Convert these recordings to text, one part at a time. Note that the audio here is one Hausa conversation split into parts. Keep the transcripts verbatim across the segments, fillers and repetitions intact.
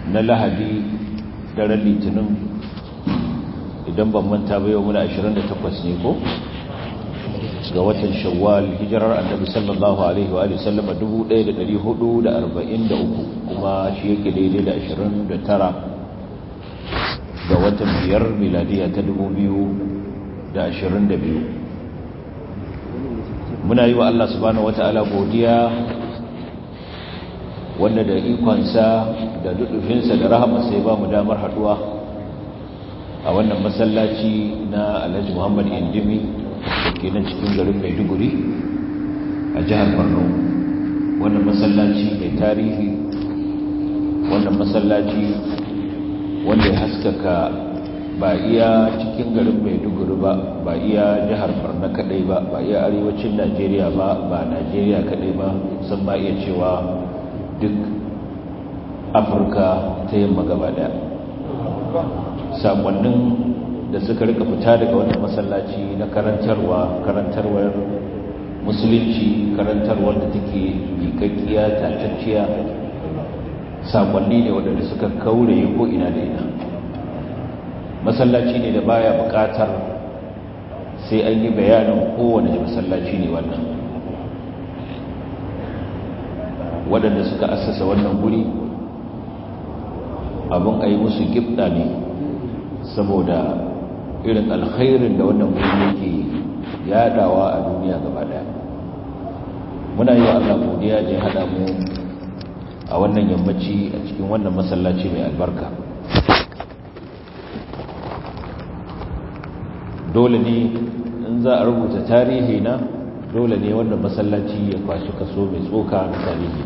na lahadi daren litinin idan ban manta ba yau muna ashirin da takwas ne ko ga watan shawwal hijirar annabi sallallahu alaihi wa sallama dubu ɗaya da ɗari hudu da arba'in da uku kuma shi yake daidai da ashirin da tara ga watan biyar miladiya ta dubu biyu da ashirin da biyu. Muna yi wa Allah subhanahu wata'ala godiya wanda da ikonsa da dudufinsa da rahamarsa ya ba mu damar haduwa a wannan masallaci na Alhaji Muhammad Indimi da ke nan cikin garin Maiduguri a jihar Borno. Wannan masallaci mai tarihi, wannan masallaci wanda ya haskaka ba iya cikin garin Maiduguri ba, ba iya jihar Borno kadai ba, ba iya arewacin Najeriya ba, ba Najeriya kadai ba, sun ba iya cewa duk Afirka ta yamma gaba daya. Sakonnin da suka rika fita daga wannan masallaci na karantarwa, karantarwar musulunci, karantarwar da take miƙaƙƙiya, tatacciya, sakonni ne waɗanda suka kaure ko ina da ina. Masallaci ne da baya buƙatar sai an yi bayanin kowane masallaci ne wannan. Waɗanda suka assasa wannan guri abin a yi musu gibda ne saboda irin alkhairin da wannan guri yake yadawa a duniya gaba daya. Muna yi wa Allah godiya da ya haɗa mu a wannan yammaci a cikin wannan masallaci mai albarka. Dole ne in za a rubuta tarihi na, dole ne wannan masallaci ya kwashi kaso mai tsoka na tarihi,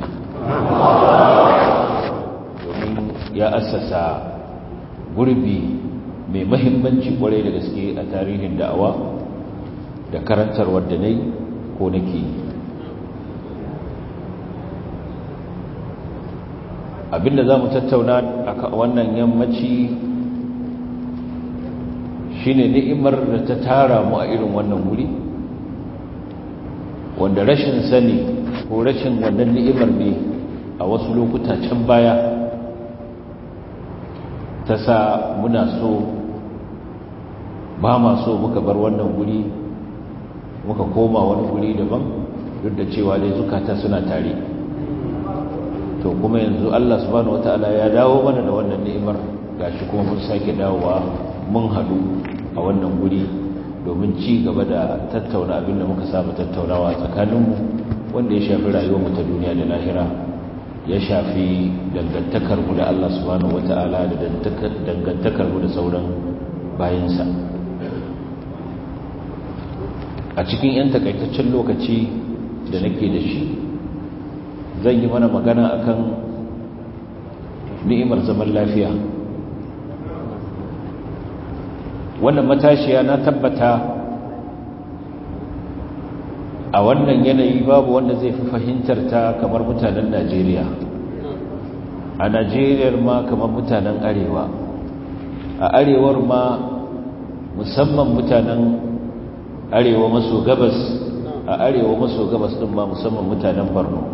domin ya assasa gurbi mai mahimmanci kwarai da gaske a tarihin da'awa da karantarwar da nayi ko nake. Abinda za mu tattauna a wannan yammaci shine ni'imar da ta tara mu a irin wannan wuri, wanda rashin sani ko rashin wannan ni'imar ne a wasu lokuta can baya ta sa muna so ba ma so muka bar wannan guri muka koma wani guri daban, duk da cewa dai zukata suna tare. To kuma yanzu Allah subhanahu wataala ya dawo mana da wannan ni'imar, gashi kuma mun sake dawowa mun haɗu a wannan guri domin ci gaba da tattauna abin da muka saba tattaunawa tsakaninmu, wanda ya shafi rayuwarmu ta duniya da lahira, ya shafi dangantakarmu da Allah subhanahu wata'ala da dangantakarmu da sauran bayansa. A cikin 'yan takaitaccen lokaci da nake da shi, zan yi mana magana akan ni'imar zaman lafiya. Wannan matashiya na tabbata a wannan yanayi babu wanda zai fi fahimtar ta kamar mutanen Najeriya, a Najeriyar ma kamar mutanen Arewa, a Arewar ma musamman mutanen Arewa maso gabas, a Arewa maso gabas din ma musamman mutanen Borno,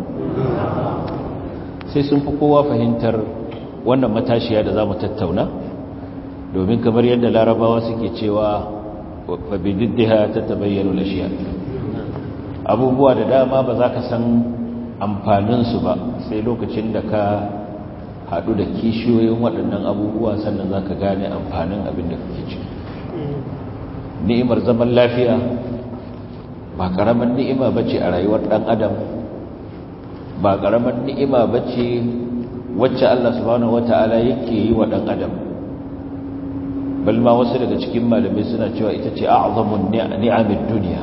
sai sun fi kowa fahimtar wannan matashiya da za mu tattauna, domin kamar yadda larabawa suke cewa fa bididdiha tatabayyanu al-ashiya. Abubuwa da dama ba za ka san amfaninsu ba sai lokacin da ka haɗu da kishiyoyin waɗannan abubuwa, sannan za ka gane amfanin abin da kake ciki. Ni'imar zaman lafiya ba ƙaramin ni'ima ba ce a rayuwar ɗan adam, ba ƙaramin ni'ima ba ce wacce Allah subhanahu wata'ala yake yi wa ɗan adam. Balma wasu daga cikin malamai suna cewa ita ce a'zamun ni'amid duniya,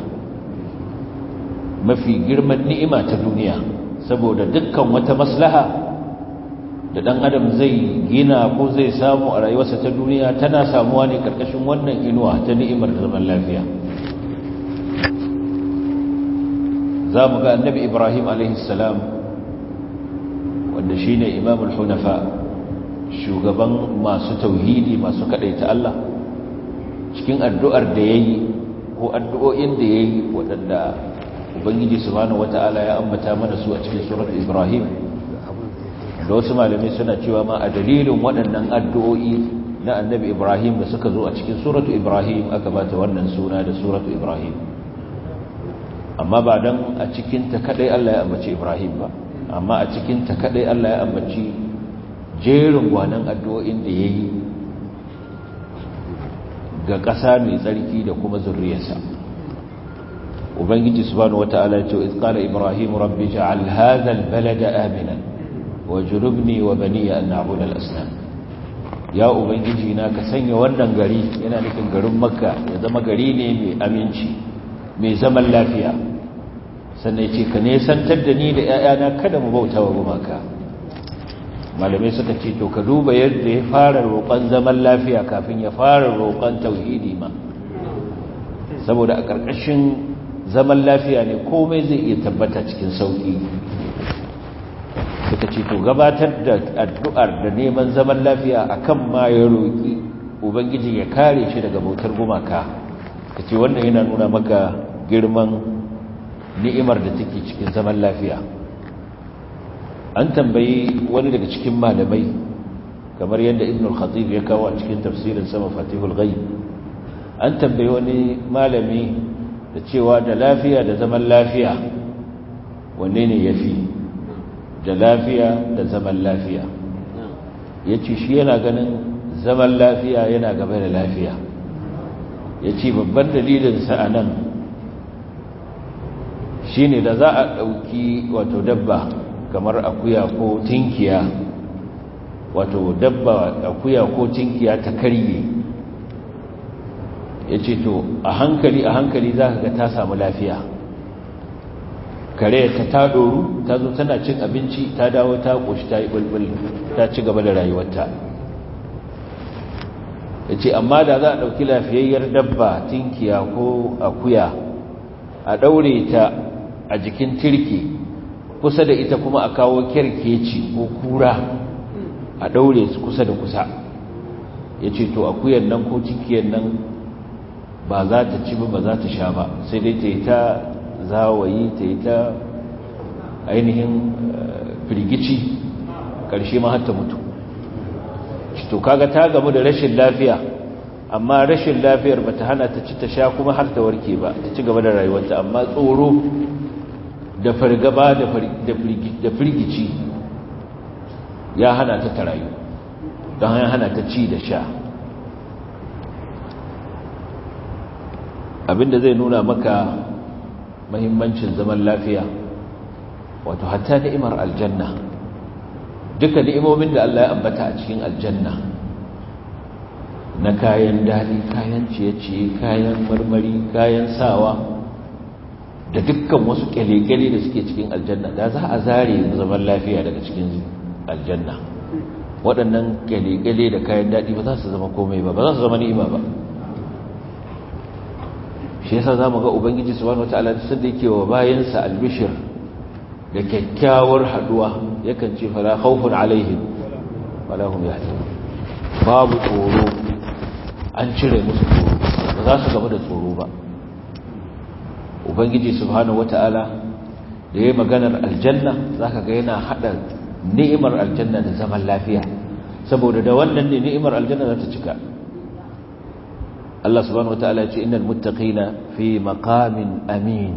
mafi girman ni'ima ta duniya, saboda dukkan wata maslaha da dan adam zai gina ko zai samu a rayuwarsa ta duniya tana samuwa ne karkashin wannan inuwa ta ni'imar zaman lafiya. Za mu ga annabi Ibrahim alaihi salam, wanda shine imamul hunafa, shugaban masu tauhidi, masu kadaita Allah, cikin addu'ar da yayi ko addu'o'in da yayi waɗanda Ubangiji subhanahu wata'ala ya ambata mana su a cikin surat Ibrahim, da wasu malamai suna cewa ma a dalilin waɗannan addu'o'i na annabi Ibrahim da suka zo a cikin suratu Ibrahim aka bata wannan suna da suratu Ibrahim, amma ba dan a cikin ta kadai Allah ya ambaci Ibrahim ba, amma a cikin ta kadai Allah ya ambaci jerin gwanan addu'o'in da yayi ga ƙasa mai tsarki da kuma zurriyarsa. ubangiji subhanahu wata'ala ya ce iz qala ibrahim rabbi ja'al hadha al-balada aminan wajnubni wa bani an na'budu al-asnam. ya ubangiji na ka sanya wannan gari, yana nufin garin makka, ya zama gari ne mai aminci mai zaman lafiya, sannan ya ce ka nesantar da ni da 'ya'yana kada mu bauta wa gumaka. malamai suka ce to ka duba yadda ya fara roƙon zaman lafiya kafin ya fara roƙon tauhidi ma, saboda a ƙarƙashin zaman lafiya ne komai zai iya tabbata cikin sauƙi. suka ce to gabatar da addu'ar da neman zaman lafiya akan ma ya roƙi ubangiji ya kare shi daga bautar gumaka, ka ce wannan yana nuna maka girman ni'imar da take cikin zaman lafiya. an tambayi wani daga cikin malamai kamar yadda ibn al-khatib ya kawo a cikin tafsirin sama fatihul ghaib, an tambayi wani malami da cewa da lafiya da zaman lafiya wanne ne yafi, da lafiya da zaman lafiya. yace shi yana ganin zaman lafiya yana gaba da lafiya. yace babban dalilin sa anan shine da za a dauki wato dabba kamar akuya ko tinkiya, wato dabba akuya ko tinkiya ta karye, ya ce to a hankali a hankali za ka ga ta samu lafiya. kare ta ta doru ta zo tana cin abinci, ta dawo ta ƙoshi, ta yi bulbul, ta ci gaba da rayuwarta. ya ce amma da za a ɗauki lafiyayyar dabba tinkiya ko akuya a ɗaure ta a jikin tirki, kusa da ita kuma a kawo kyarkeci ko kura a daure su kusa da kusa, ya ce to akuyan nan ko cikiyan nan ba za ta ci ba, ba za ta sha ba, sai dai ta yi ta zawayi, ta yi ta ainihin firgici, ƙarshe ma har ta mutu. to kaga ta gamu da rashin lafiya, amma rashin lafiyar ba ta hana ta ci ta sha kuma har ta warke ba, ta ci gaba da rayuwarta, amma tsoro da fargaba da firgici ya hana ta tarayu, don ya hana ta ci da sha. abinda zai nuna maka mahimmancin zaman lafiya, wato hatta ni'imar aljanna, duka ni'imomin da Allah ya ambata a cikin aljanna na kayan daɗi, kayan ciye-ciye, kayan marmari, kayan sawa, da dukkan wasu kyale-kyale da suke cikin aljanna, da za a zare zaman lafiya daga cikin aljanna, waɗannan kyale-kyale da kayan daɗi ba za su zama komai ba, ba za su zama ni'ima ba. shi yasa za mu ga ubangiji subhanahu wataala da sanda yake wa bayansa albishir da kyakkyawar haduwa, yakan ce fala khawfun alaihim wala hum yahzanun, babu tsoro, an cire musu tsoro, ba za su gaba da tsoro ba. ubangiji subhanahu wata'ala da yayin maganar aljanna zaka ga yana hada ni'imar aljanna da zaman lafiya, saboda da wannan ne ni'imar aljanna za ta cika. Allah subhanahu wata'ala ya ce innal muttaqina fi maqamin amin,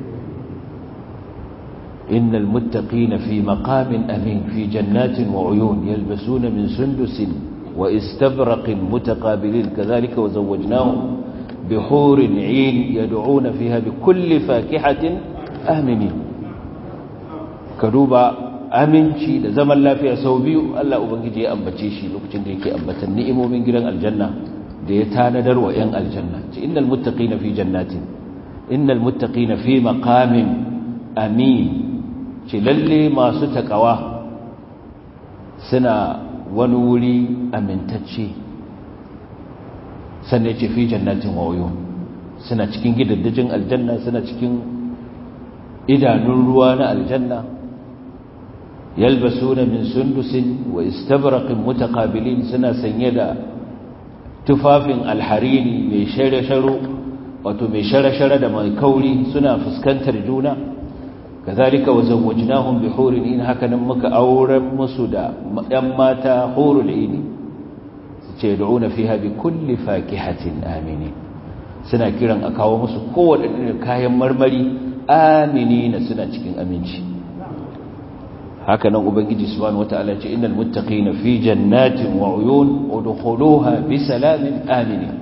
innal muttaqina fi maqamin amin fi jannatin wa uyun yalbasuna min sundusin wa istabraqin mutaqabilin kadhalika wa zawwajnahum بحور عين يدعون فيها بكل فاكهة آمنين. كدوبا aminci da zaman lafiya sau biyu Allah ubangiji ya ambace shi lokacin da yake ambatan ni'imomin gidan aljanna da ya tanadar wa 'yan aljanna. ce innal muttaqina fi jannatin, innal muttaqina fi maqamin amin, ce lalle masu takawa suna wani wuri amintacce. sannan ce fi jannatin wa uyun, suna cikin gidaddajin aljanna, suna cikin idanun ruwa na aljanna. yalbasuna min sundusin wa istabraqin mutaqabilin, suna sanye da tufafin alharini mai share-sharo, wato mai share-share da mai kauri, suna fuskantar juna. kazalika wazawwajnahum bihurin in hakanan muka auren musu da yan mata hurul ini ce da'una fiha bi kulli fakihatin aminin suna kiran a kawo musu kowace kayan marmari aminina suna cikin aminci hakanan ubangiji subhanahu wataala ce innal muttaqina fi jannatin wa uyun udkhuluha bi salamin aminin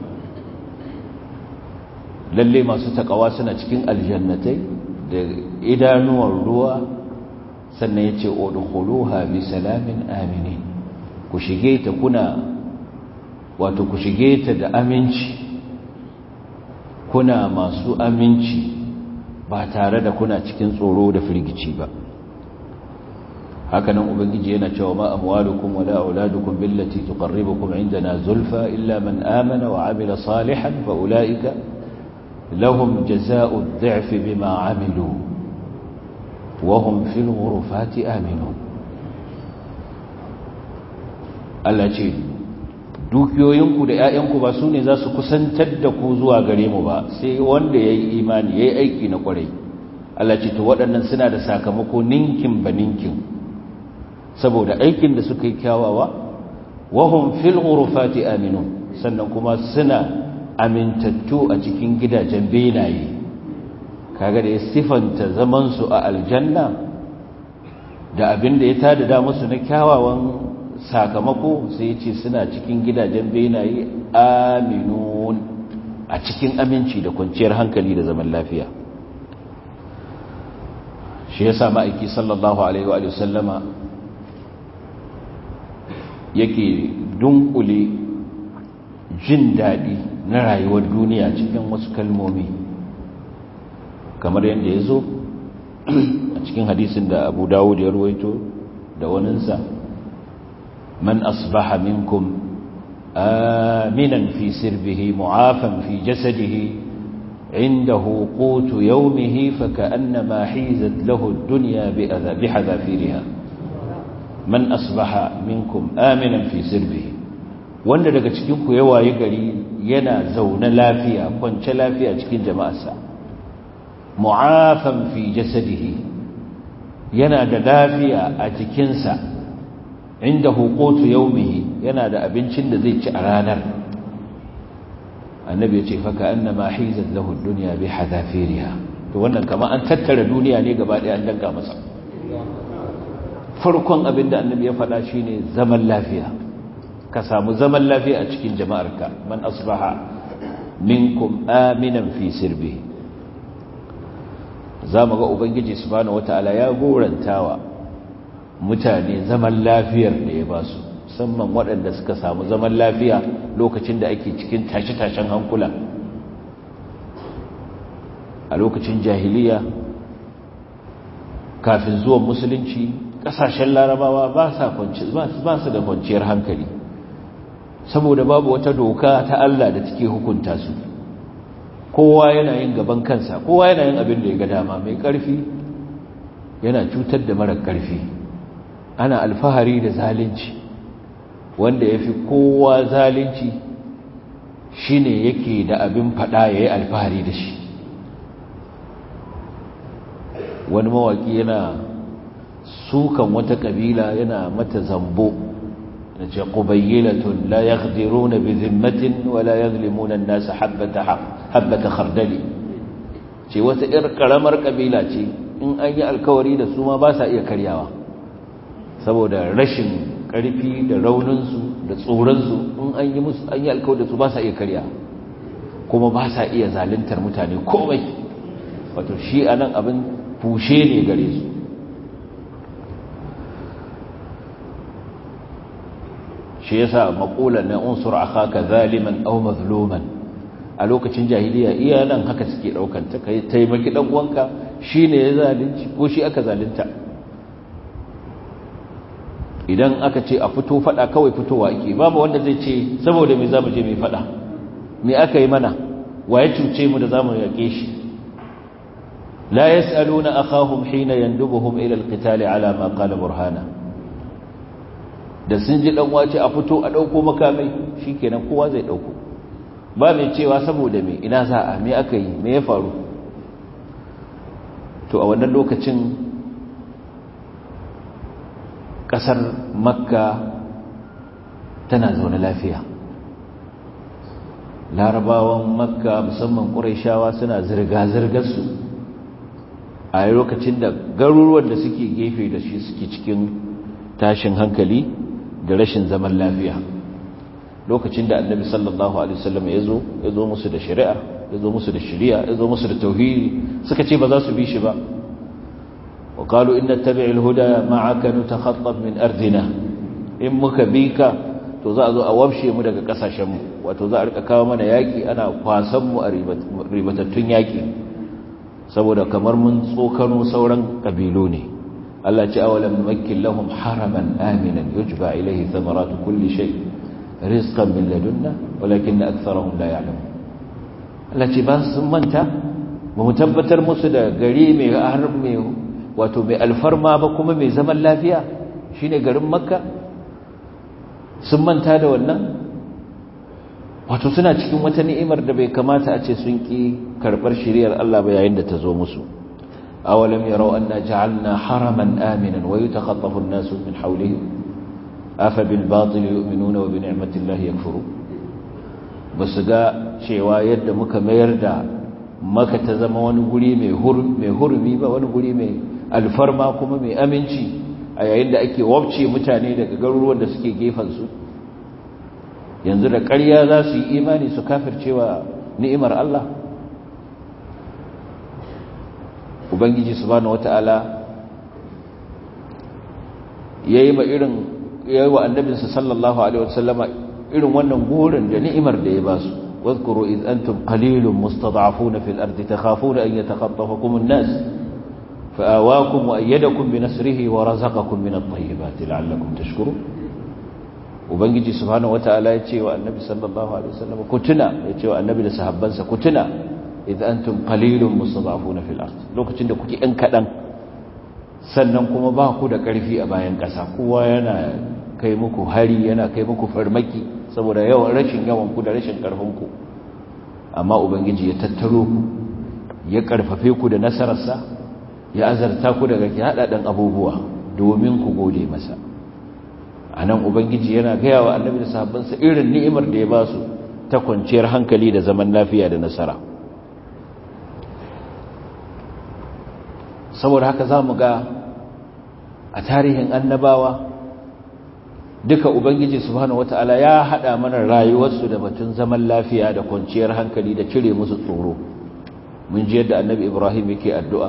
lalle masu takawa suna cikin aljannatai da idanuwar ruwa sannan yace udkhuluha bi salamin aminin ku shige ta kuna wato ku shige ta da aminci kuna masu aminci ba tare da kuna cikin tsoro da firgici ba hakanan ubangiji yana cewa ma amwalukum wala auladukum billati tuqarribukum indana zulfa illa man amana wa amila salihan fa ulaika lahum jazaa'u adh-dhi'fi bima 'amilu wa hum fil ghurufati aminun Allah ce dukiyoyinku da ƴaƴanku ba su ne za su kusantar da ku zuwa gare mu ba sai wanda yayi imani yayi aiki na kwarai Allah ce to waɗannan suna da sakamako ninkin ba ninkin saboda aikin da suka yi kyawawa wahum fil ghurufati aminun sannan kuma suna amintattu a cikin gidajen benaye kaga da ya sifanta zaman su a aljanna da abin da ya tada da musu na kyawawan sakamako sai ya ce suna cikin gidajen benaye aminun a cikin aminci da kwanciyar hankali da zaman lafiya shi yasa ma'aiki sallallahu alaihi wa sallama yake dunkule jin daɗi na rayuwar duniya cikin wasu kalmomi kamar yadda ya zo a cikin hadisin da abu dawud ya ruwaito da waninsa man asbaha minkum aminan fi sirbihi mu'afan fi jasadihi عنده قوت يومه فكأنما حيزت له الدنيا بحذافيرها من أصبح منكم آمنا في سربه wanda daga cikin ku ya waye gari yana zaune lafiya kwance lafiya cikin jama'arsa mu'afan fi jasadihi yana da lafiya a jikinsa inda huqutu yawmihi yana da abincin da zai ci a ranar annabi ya ce faka annama hizat lahu ad-dunya bi hadafiriha to wannan kamar an tattara duniya ne gaba ɗaya an danka masa farkon abinda annabi ya faɗa shine zaman lafiya ka samu zaman lafiya a cikin jama'arka man asbaha minkum aminan fi sirbi zamu ga ubangiji subhanahu wataala ya gorantawa mutane zaman lafiyar da ya basu musamman waɗanda suka samu zaman lafiya lokacin da ake cikin tashe-tashen hankula a lokacin jahiliya kafin zuwan musulunci ƙasashen larabawa ba su da kwanciyar hankali saboda babu wata doka ta Allah da take hukunta su kowa yana yin gaban kansa kowa yana yin abin da ya ga dama mai ƙarfi yana cutar da mara ƙarfi ana alfahari da zalunci wanda ya fi kowa zalunci shi ne yake da abin fada ya yi alfahari da shi wani mawaki yana sukan wata kabila yana mata zambo da ce ƙubayyilatun la ya ƙadiru na bizimmatin wala ya zulimunan nasa habbata khardali ce wata ‘yar ƙaramar kabila ce in an yi alkawari da su ma ba sa iya karyawa saboda rashin ƙarfi da rauninsu da tsoronsu in an yi musu an yi alkawar da su ba sa iya karya kuma ba sa iya zaluntar mutane komai wato shi a nan abin fushe ne gare su shi yasa maƙulan na unsur akhaka zaliman aw mazluman a lokacin jahiliya iya nan haka suke ɗaukan ta kai taimaki ɗan uwanka shine ya zalunci ko shi aka zalunta idan aka ce a fito fada kawai fitowa ake babu wanda zai ce saboda me zamu je mu fada me aka yi mana waye cuce mu da zamu yake shi la yasaluna akhahum hina yandubuhum ila alqital ala ma qala burhana da sun ji dan wace a fito a dauko makamai shikenan kowa zai dauko ba mai cewa saboda me ina za a me aka yi me ya faru to a wannan lokacin ƙasar makka tana zaune lafiya. Larabawan makka musamman ƙurayshawa suna zirga-zirgarsu a lokacin da garuruwan da suke gefe da shi suke cikin tashin hankali da rashin zaman lafiya. Lokacin da annabi sallallahu alaihi wasallam ya zo ya zo musu da shari'a, ya zo musu da shari'a, ya zo musu da tauhidi, suka ce ba za su bi shi ba. wa qalu inna tabi'il huda ma'aka nutakhattab min ardina, in muka bi ka to za a zo a wabshe mu daga kasashen mu, wato za a rika kawo mana yaki ana kwasan mu a ribatattun yaki saboda kamar mun tsokano sauran kabilu ne. Allah ce awalam numakkin lahum haraman aminan yujba ilayhi thamaratu kulli shay rizqan min ladunna walakin aktharuhum la ya'lamun. Allah ce ba sun manta ba mu tabbatar musu da gari mai harb mai wato mai alfarma ba kuma mai zaman lafiya shine garin Makka, sun manta da wannan. Wato suna cikin wata ni'imar da bai kamata a ce sun ki karbar shiriyar Allah ba yayin da ta zo musu. awalam yarau anna ja'alna haraman aminan wa yatakhaffafu an-nasu min hawlihim afa bil batil yu'minuna wa bi ni'mati llahi yakfurun. basu ga cewa yadda muka mayar da Makka ta zama wani guri mai mai hurmi ba, wani guri mai alfarma kuma mai aminci a yayin da ake wabce mutane daga garuruwan da suke gefansu. Yanzu da ƙarya za su yi imani su kafircewa ni'imar Allah. Ubangiji subhanahu wata'ala yayi ma irin yayi wa annabinsa sallallahu alaihi wasallama irin wannan gurin da ni'imar da ya ba su. wadhkuru id antum qalilun mustad'afuna fil ardi takhafuna an yatakhatafakum an-nas fa'awakum wa ayyadakum bi nasrihi wa razaqakum min at-tayyibati la'allakum tashkurun. Ubangiji subhanahu wataala ya ce wa annabi sallallahu alaihi wasallam ku tuna, ya ce wa annabi da sahabbansa ku tuna idan antum qalilun mustad'afuna fil ard, lokacin da kuke ɗan kaɗan sannan kuma ba ku da ƙarfi a bayan ƙasa, kowa yana kai muku hari, yana kai muku farmaki saboda yawan rashin yawan ku da rashin ƙarfin ku, amma ubangiji ya tattaro ku, ya ƙarfafe ku da nasararsa, ya azarta ku daga haɗaɗɗen abubuwa domin ku gode masa. A nan Ubangiji yana gaya wa annabi da sahabbansa irin ni'imar da ya ba su ta kwanciyar hankali da zaman lafiya da nasara. Saboda haka za mu ga a tarihin annabawa duka Ubangiji subhanahu wata'ala ya haɗa mana rayuwarsu da batun zaman lafiya da kwanciyar hankali da cire musu tsoro. Mun ji yadda annabi Ibrahim yake addu'a,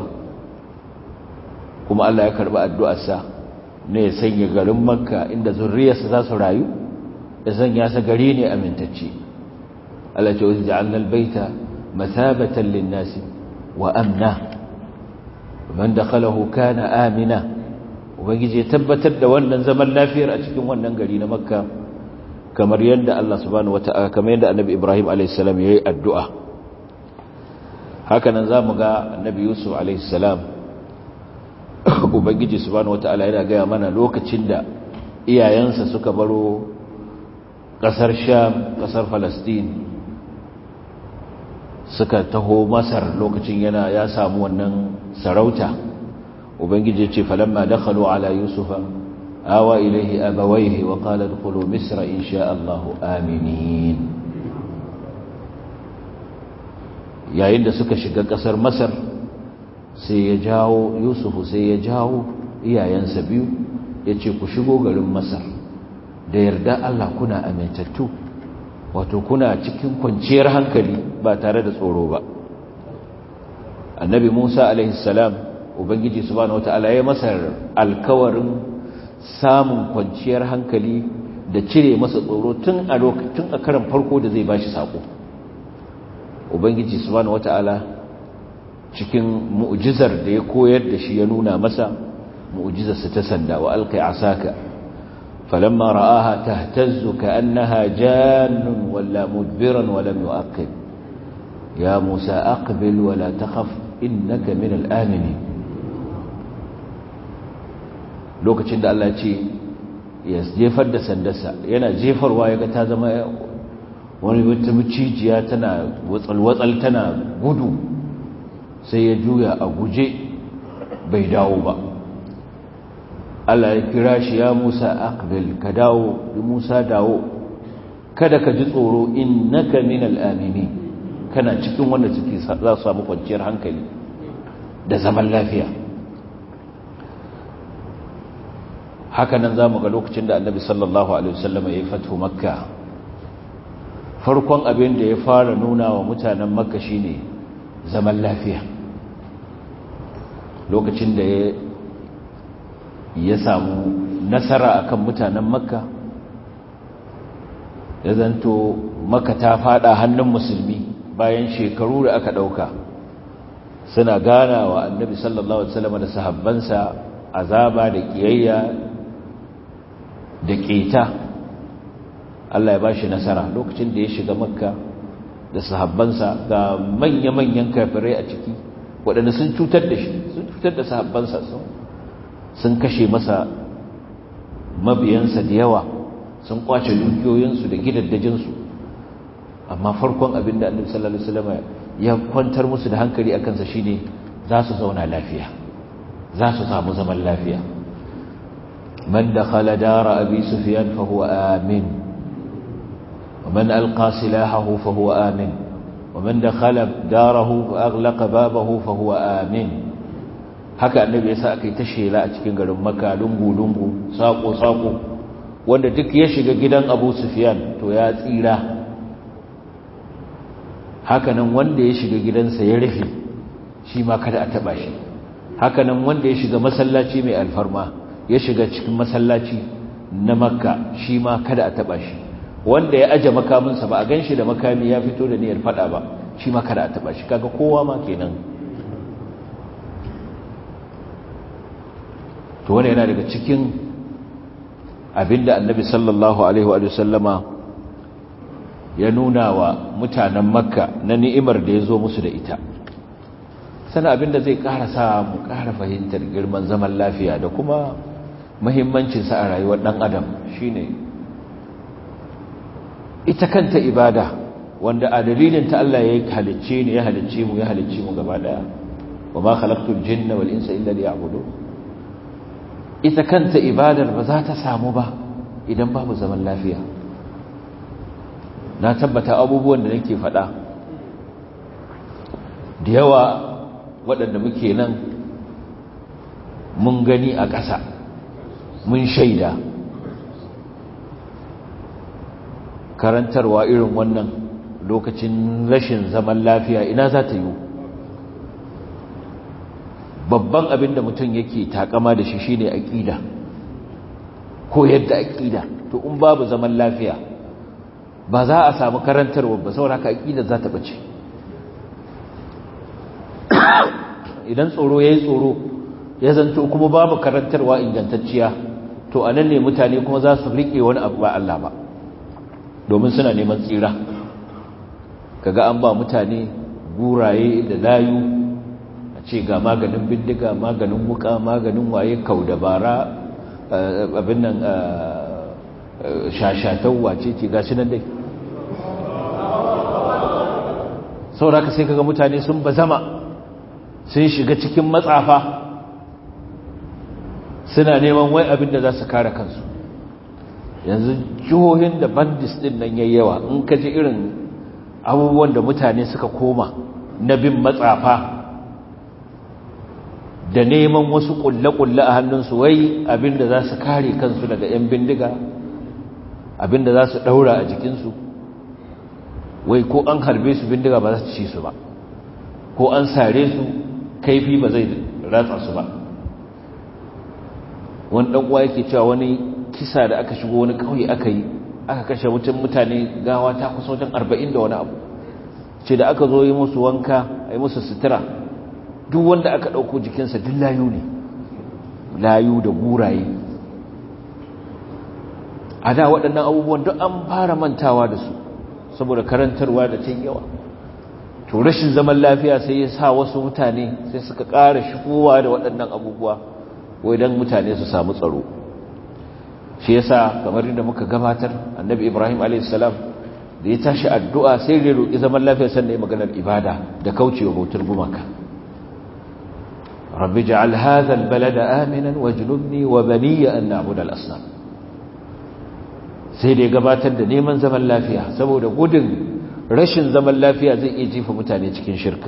kuma Allah ya karɓi addu'arsa ne ya sanya garin Makka inda zurriyarsa za su rayu, ya sanya sa gari ne amintacce. Allah ce wasu ja'alna albaita mathabatan linnasi wa amna man dakhalahu kana amina. Ubangiji ya tabbatar da wannan zaman lafiyar a cikin wannan gari na Makka kamar yadda Allah subhanahu wata'ala kamar yadda Annabi Ibrahim alayhis salam yayi addu'a. Haka nan zamu ga Annabi Yusuf alayhis salam, Ubangiji subhanahu wata'ala yana gaya mana lokacin da iyayensa suka baro ƙasar Sham, ƙasar Falastin, suka taho Masar lokacin yana ya samu wannan sarauta. Ubangiji ce falamma dakhalu ala yusufa awa ilayhi abawayhi wa qala adkhulu misra insha Allahu aminin. Yayin da suka shiga ƙasar Masar sai ya jawo Yusufu sai ya jawo iyayensa biyu ya ce ku shigo garin Masar da yarda Allah kuna amintattu, wato kuna cikin kwanciyar hankali ba tare da tsoro ba. Annabi Musa alaihi salam, Ubangiji subhanahu wataala ya masa alkawarin samun kwanciyar hankali da cire masa tsoro tun a lokacin a karan farko da zai bashi sako. Ubangiji subhanahu wataala cikin mu'jizar da ya koyar da shi ya nuna masa mu'jizarsa ta sanda, wa alqi asaka falamma ra'aha tahtazzu ka'annaha jannun walla mudbiran wa lam yu'aqib ya Musa aqbil wa la takhaf innaka min al-aminin. Lokacin da Allah ce ya jefar da sandarsa, yana jefarwa yaga ta zama wani wata mucijiya tana watsal-watsal tana gudu, sai ya juya a guje bai dawo ba. Allah ya kira shi, ya Musa aqbil, ka dawo, Musa dawo, kada ka ji tsoro, innaka minal aminin, kana cikin wanda suke za su samu kwanciyar hankali da zaman lafiya. haka nan zamu ga lokacin da Annabi sallallahu alaihi wasallam ya fito Makka, farkon abin da ya fara nuna wa mutanen Makka shine zaman lafiya. Lokacin da ya ya samu nasara akan mutanen Makka, ya zanto Makka ta fada hannun musulmi bayan shekaru da aka dauka suna gana wa Annabi sallallahu alaihi wasallam da sahabbansa azaba da kiyayya da keta. Allah ya bashi nasara lokacin da ya shiga Makka da sahabbansa, ga manya-manyan kafirai a ciki waɗanda sun cutar da shi, sun cutar da sahabbansa, sun kashe masa mabiyansa da yawa, sun kwace dukiyoyinsu da gidaddajinsu. Amma farkon abin da Annabi sallallahu alaihi wasallam ya kwantar musu da hankali a kansa shine za su zauna lafiya, za su samu zaman lafiya. Man dakhala dara abi sufyan fa huwa amin, wa man alqa silahahu fa huwa amin, wa man dakhala darahu fa aghlaqa babahu fa huwa amin. Haka Annabi ya sa aka yi ta shela a cikin garin Makka, lungu lungu, sako sako, wanda duk ya shiga gidan Abu Sufyan to ya tsira. Hakanan wanda ya shiga gidansa ya rufe shi ma kada a taba shi. Hakanan wanda ya shiga masallaci mai alfarma, ya shiga cikin masallaci na Makka, shi ma kada a taba shi. Wanda ya aje makaminsa ba a ganshi da makami ya fito da niyyar fada ba, shi ma kada a taba shi. Kaga kowa ma kenan. To wannan yana daga cikin abinda Annabi sallallahu alaihi wa sallama ya nuna wa mutanen Makka na ni'imar da ya zo musu da ita. Sana abinda zai ƙara sa mu ƙara fahimtar girman zaman lafiya da kuma muhimmancinsa a rayuwar ɗan adam shine ita kanta ibada, wanda a dalilin ta Allah ya halicce ni, ya halicce mu, ya halicce mu gaba ɗaya. Wa ma khalaqtul jinna wal insa illa liya'budun. Ita kanta ibadar ba za ta samu ba idan babu zaman lafiya. Na tabbata abubuwan da nake faɗa da yawa waɗanda muke nan mun gani a ƙasa, mun shaida. Karantarwa irin wannan lokacin rashin zaman lafiya ina za ta yi? Babban abin da mutum yake takama da shi shine aqida, ko yadda aqida. To in babu zaman lafiya ba za a samu karantarwa ba, saboda haka aqida za ta bace. Idan tsoro yayi tsoro ya zanto kuma babu karantarwa ingantacciya, to anan ne mutane kuma za su rike wani abu ba Allah ba, domin suna neman tsira. Kaga an ba mutane guraye da layu, a ce ga maganin bindiga, maganin wuka, maganin waye, kaudabara, abin nan shashatau wace ce gashi nan dai. Saboda haka sai kaga mutane sun bazama, sun shiga cikin matsafa, suna neman wai abin da za su kare kansu. Yanzu jihohin da bandits din nan yayi yawa, in ka ji irin abubuwan da mutane suka koma na bin matsafa da neman wasu kulle-kulle a hannunsu, wai abin da za su kare kansu daga 'yan bindiga, abin da za su daura a jikinsu, wai ko an harbe su bindiga ba za su ci su ba, ko an sare su kaifi ba zai ratsa su ba. Wani ɗan uwa yake cewa wani kisa da aka shigo wani ƙauye aka yi, aka kashe mutum mutane, gawa ta kusa wajen arba'in da wani abu. Ce da aka zo yi musu wanka, yi musu sutura, duk wanda aka ɗauko jikinsa duk layu ne, layu da guraye. A da waɗannan abubuwan duk an fara mantawa da su saboda karantarwa da cin yawa. To rashin zaman lafiya sai ya sa wasu mutane sai suka ƙara shigowa da waɗannan abubuwa wai don mutane su samu tsaro. Shi yasa kamar yadda muka gabatar, Annabi Ibrahim alayhis salam da ya tashi addu'a sai ya roki zaman lafiya sannan ya maganar ibada da kaucewa bautar gumaka. rabbi ij'al hadha albalada aminan wajnubni wa baniya an na'budu al-asnam. sai da gabatar da neman zaman lafiya saboda gudun rashin zaman lafiya zai iya jefa mutane cikin shirka.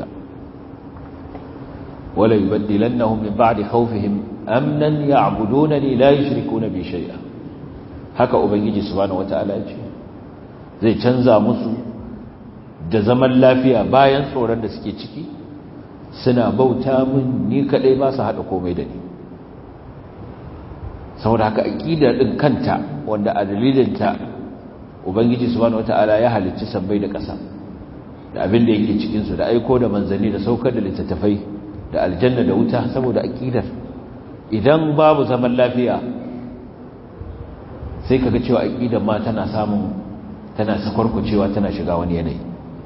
wala yubaddilannahum min ba'di khawfihim amnan ya'budunani la yushrikuna bi shay'a. haka ubangiji subhanahu wataala ya ce zai canza musu da zaman lafiya bayan tsoron da suke ciki, suna bauta min ni kadai ba su hada komai da ni. saboda haka aqida din kanta wanda a dalilinta ubangiji subhanahu wataala ya halicci sammai da ƙasa da abin da yake cikin su da aiko da manzanni da saukar da littattafai da aljanna da wuta, saboda aqidar. idan babu zaman lafiya sai kaga cewa aqidar ma tana samun tana sakwarkucewa, tana shiga wani yanayi.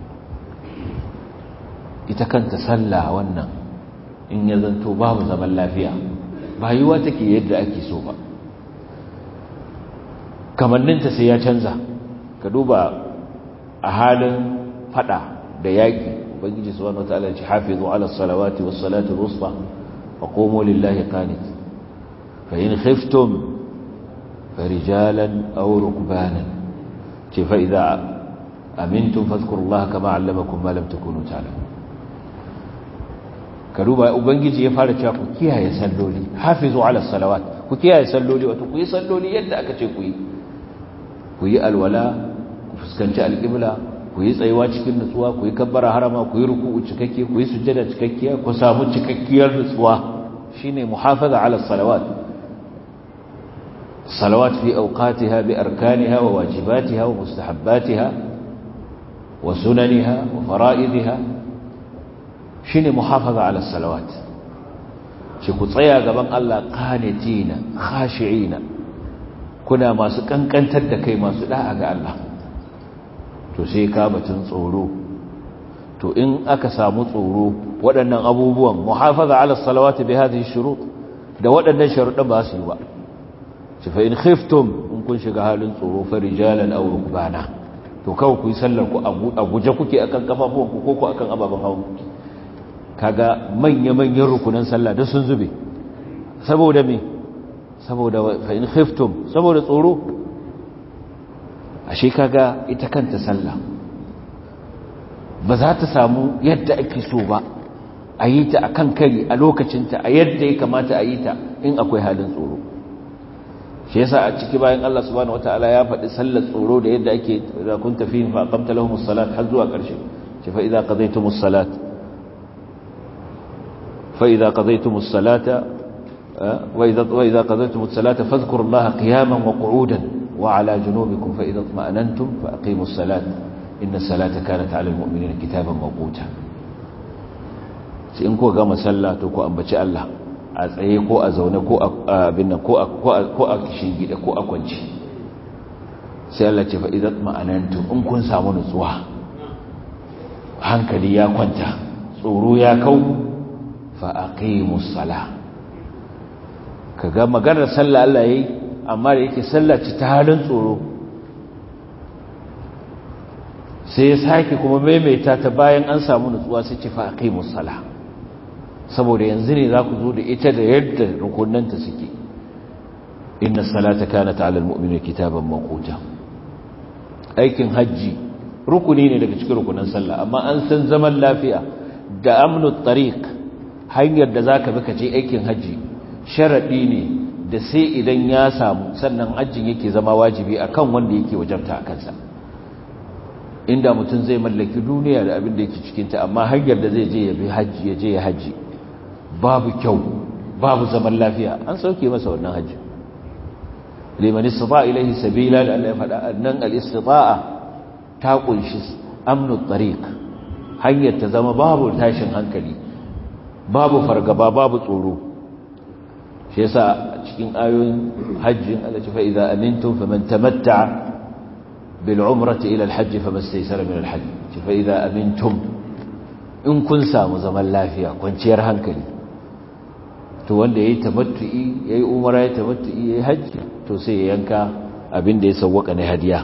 ita kanta sallah wannan in ya zanto babu zaman lafiya ba yiwa take yadda ake so ba, kamanninta sai ya canza. ka duba a halin fada da yaki, ubangiji subhanahu wataala ya ce hafizu ala salawati was salati al-wusta wa qumu lillahi qanit fa in khiftum farijalan aw rukbanan, ce fa idza amintum fadhkurullaha kama 'allamakum ma lam takunu ta'lamun. ka duba ubangiji ya fara cewa ku kiyaye salloli, hafizu ala salawat, ku kiyaye salloli, wato ku yi salloli yadda aka ce ku yi. ku yi alwala, ku fuskanci alqibla, ku yi tsayuwa cikin nutsuwa, ku yi kabbara harama, ku yi ruku'u cikakke, ku yi sujjada cikakkiya, ku samu cikakkiyar nutsuwa, shine muhafaza ala salawat. salawat fi awqatiha bi arkaniha wa wajibatiha wa mustahabbatiha wa sunaniha wa fara'idiha, shine muhafaza ala salawat. shi ku tsaya gaban Allah qanitina khashi'ina, kuna masu kankantar da kai, masu da'a ga Allah. to sai ka batun tsoro. to in aka samu tsoro, waɗannan abubuwan muhafaza ala salawat bi hadhihi shurut, da waɗannan sharuɗan ba su yi ba. shi fa in khiftum, in kun shiga halin tsoro, fa rijalan aw rukbana, to kawai ku yi sallar ku a guje kuke akan kafafuwanku ko ku akan ababen hawan ku. kaga manya-manyan rukunan sallah da sun zube saboda me saboda fa in khiftum, saboda tsoro. ashe kaga ita kanta sallah ba za ta samu yadda ake so ba, a yi ta akan kari a lokacinta, a yadda ya kamata a yi ta in akwai halin tsoro. shi yasa a ciki bayan Allah subhanahu wataala ya faɗi sallar tsoro da yadda ake da kun tafi fa aqamta lahumus salat har zuwa ƙarshe. shi fa idza qadaytumus salat فإذا قضيتم الصلاة وإذا, وإذا قضيتم الصلاة فاذكروا الله قياما وقعودا وعلى جنوبكم فإذا اطمأننتم فأقيموا الصلاة إن الصلاة كانت على المؤمنين كتابا موقوتا. in ko gama sallah to ko ambaci Allah a tsaye ko a zaune ko a binna ko a ko a kishingide ko a kwanci. sai Allah ce fa idat ma'anantum, in kun samu nutsuwa, hankali ya kwanta, tsoro ya kau, fa'aqimus sala. kaga maganar sallah Allah yayi, amma da yake sallah ce ta halin tsoro, sai ya sake kuma maimaita ta bayan an samu nutsuwa, sai ce fa'aqimus sala, saboda yanzu ne za ku zo da ita da yadda rukunanta suke. inna salata kanat 'alal mu'minina kitaban mawquta. aikin hajji rukuni ne daga cikin rukunan sallah, amma an san zaman lafiya da amnut tariq, hanyar da za ka bi ka je aikin hajji sharaɗi ne da sai idan ya samu sannan hajjin yake zama wajibi a kan wanda yake wajabta a kansa. inda mutum zai mallaki duniya da abin da yake cikinta, amma hanyar da zai je ya bi hajji ya je ya hajji babu kyau, babu zaman lafiya, an sauke masa wannan hajji. liman istata ilaihi sabila, da Allah ya faɗa annan al-istita'a ta kunshi amnut tariq, hanyar ta zama babu tashin hankali, babu fargaba, babu tsoro. shi yasa cikin ayoyin hajjin Allah ce fa idza amintum faman tamatta'a bil umrati ila al hajj famastaysara min al hajj. fa idza amintum, in kun samu zaman lafiya, kwanciyar hankali, to wanda yayi tamattu'i, yayi umra, yayi tamattu'i, yayi hajji, to sai ya yanka abin da ya sawwaka na hadiya.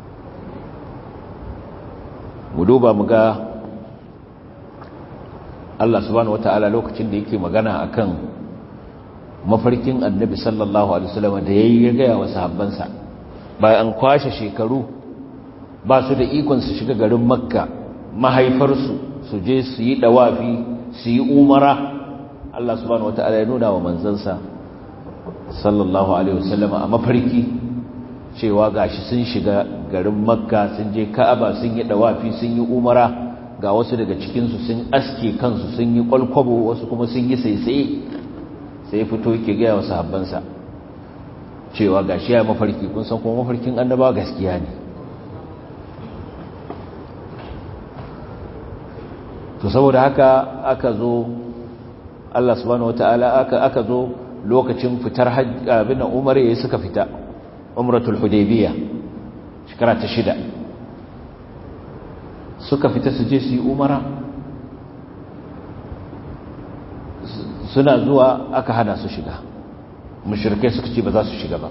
mu duba mu ga Allah subhanahu wata'ala lokacin da yake magana akan mafarkin annabi sallallahu alaihi wasallam da yayi ya ga wa sahabbansa bayan an kwashe shekaru ba su da ikon su shiga garin makka mahaifarsu su je su yi dawafi su yi umara Allah subhanahu wata'ala ya nuna wa manzansa sallallahu alaihi wasallam a mafarki cewa gashi sun shiga garin makka sun je ka'aba sun yi dawafi sun yi umara ga wasu daga cikinsu sun aske kansu sun yi kwalkwabo wasu kuma sun yi saisaye sai fito yake gaya wa sahabbansa cewa gashi ya mafarki kun san kuma mafarkin annabawa gaskiya ne to saboda haka aka zo Allah subhanahu wataala aka aka zo lokacin fitar hajji abin Umar yayin suka fita umratul hudaybiyah shekara ta shida suka fita su je su yi umara suna zuwa aka hana su shiga mushrikai suka ce ba za su shiga ba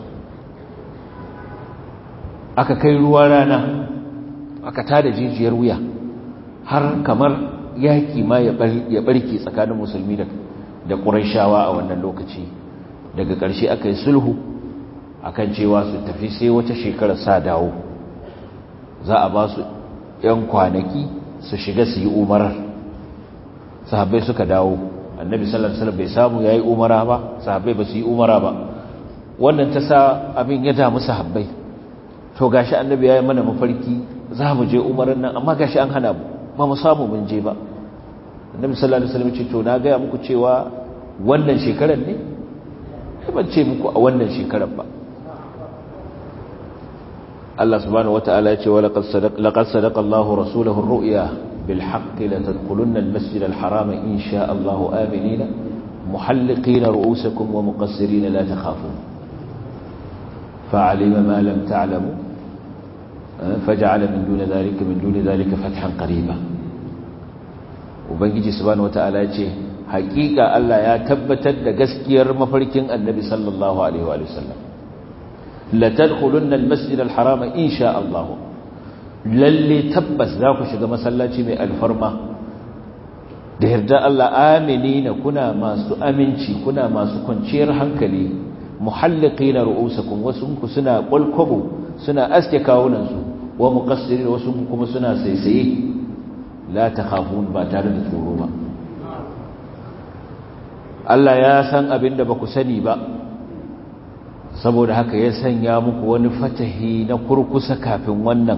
aka kai ruwa rana aka tada jijiyar wuya har kamar yaki ma ya barke tsakanin musulmi da da quraishawa a wannan lokaci daga ƙarshe aka yi sulhu akan cewa su tafi sai wata shekara sa dawo za a ba su ‘yan kwanaki su shiga su yi umarar sahabbai suka dawo annabi sallallahu alaihi wasallam bai samu ya yi umara ba sahabbai ba su yi umara ba wannan ta sa abin ya damu sahabbai to gashi annabi ya yi mana mafarki za mu je umarar nan amma gashi an hana mu ba mu samu mun je ba annabi sallallahu alaihi wasallam ce to na gaya muku cewa wannan shekarar ne ban ce muku a wannan shekarar ba Allah subhanahu wataala ya ce wa laqad sadaqa laqad sadaqa Allahu rasulahu ar-ru'ya bil haqqi la tadkhulunna al-masjid al-haram in sha'a Allahu aminina muhalliqina ru'usakum wa muqassirina la takhafun fa'alima ma lam ta'lamu faj'ala min duni dhalika min duni dhalika fathan qariba ubangiji subhanahu wataala ya ce haƙiƙa Allah ya tabbatar da gaskiyar mafarkin annabi sallallahu alaihi wa sallam la tadkhulunna al-masjid al-haram insha Allah lalle tabbas za ku shiga masallaci mai alfarma da yarda Allah aminina kuna masu aminci kuna masu kwanciyar hankali muhalliqina ru'usakum wasu ku suna qalqabu suna aske kawunan su wa muqassirin wasu kuma suna saisaye la takhafun ba tare da tsoro ba Allah ya san abinda ba ku sani ba saboda haka ya sanya muku wani fatahi na kurkusa kafin wannan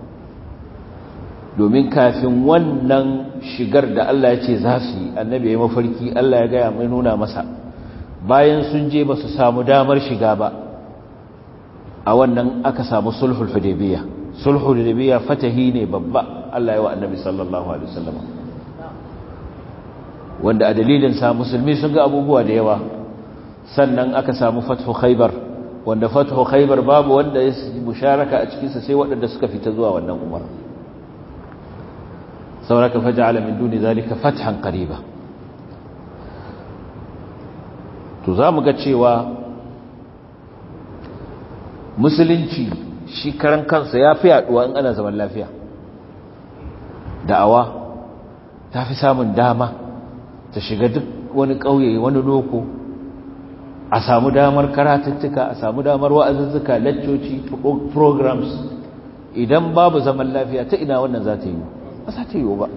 domin kafin wannan shigar da Allah ya ce za su yi annabi ya mafarki Allah ya gaya mai nuna masa bayan sun je ba su samu damar shiga ba a wannan aka samu sulhul hudaybiyah sulhul hudaybiyah fatahi ne babba Allah ya wa annabi sallallahu alaihi wasallam wanda a dalilin sa musulmi sun ga abubuwa da yawa sannan aka samu fathu khaybar wanda fathu khaybar babu wanda ya musharaka a cikin sa sai waɗanda suka fita zuwa wannan umar sauraka faja'ala min duni zalika fathan qariba to zamu ga cewa musulunci shi karan kansa ya fi yaduwa in ana zaman lafiya da'awa ta fi samun dama ta shiga duk wani ƙauye wani loko a samu damar karatuttuka a samu damar wa'azuzzuka laccoci programs idan babu zaman lafiya ta ina wannan za ta yi ba za ta yi ba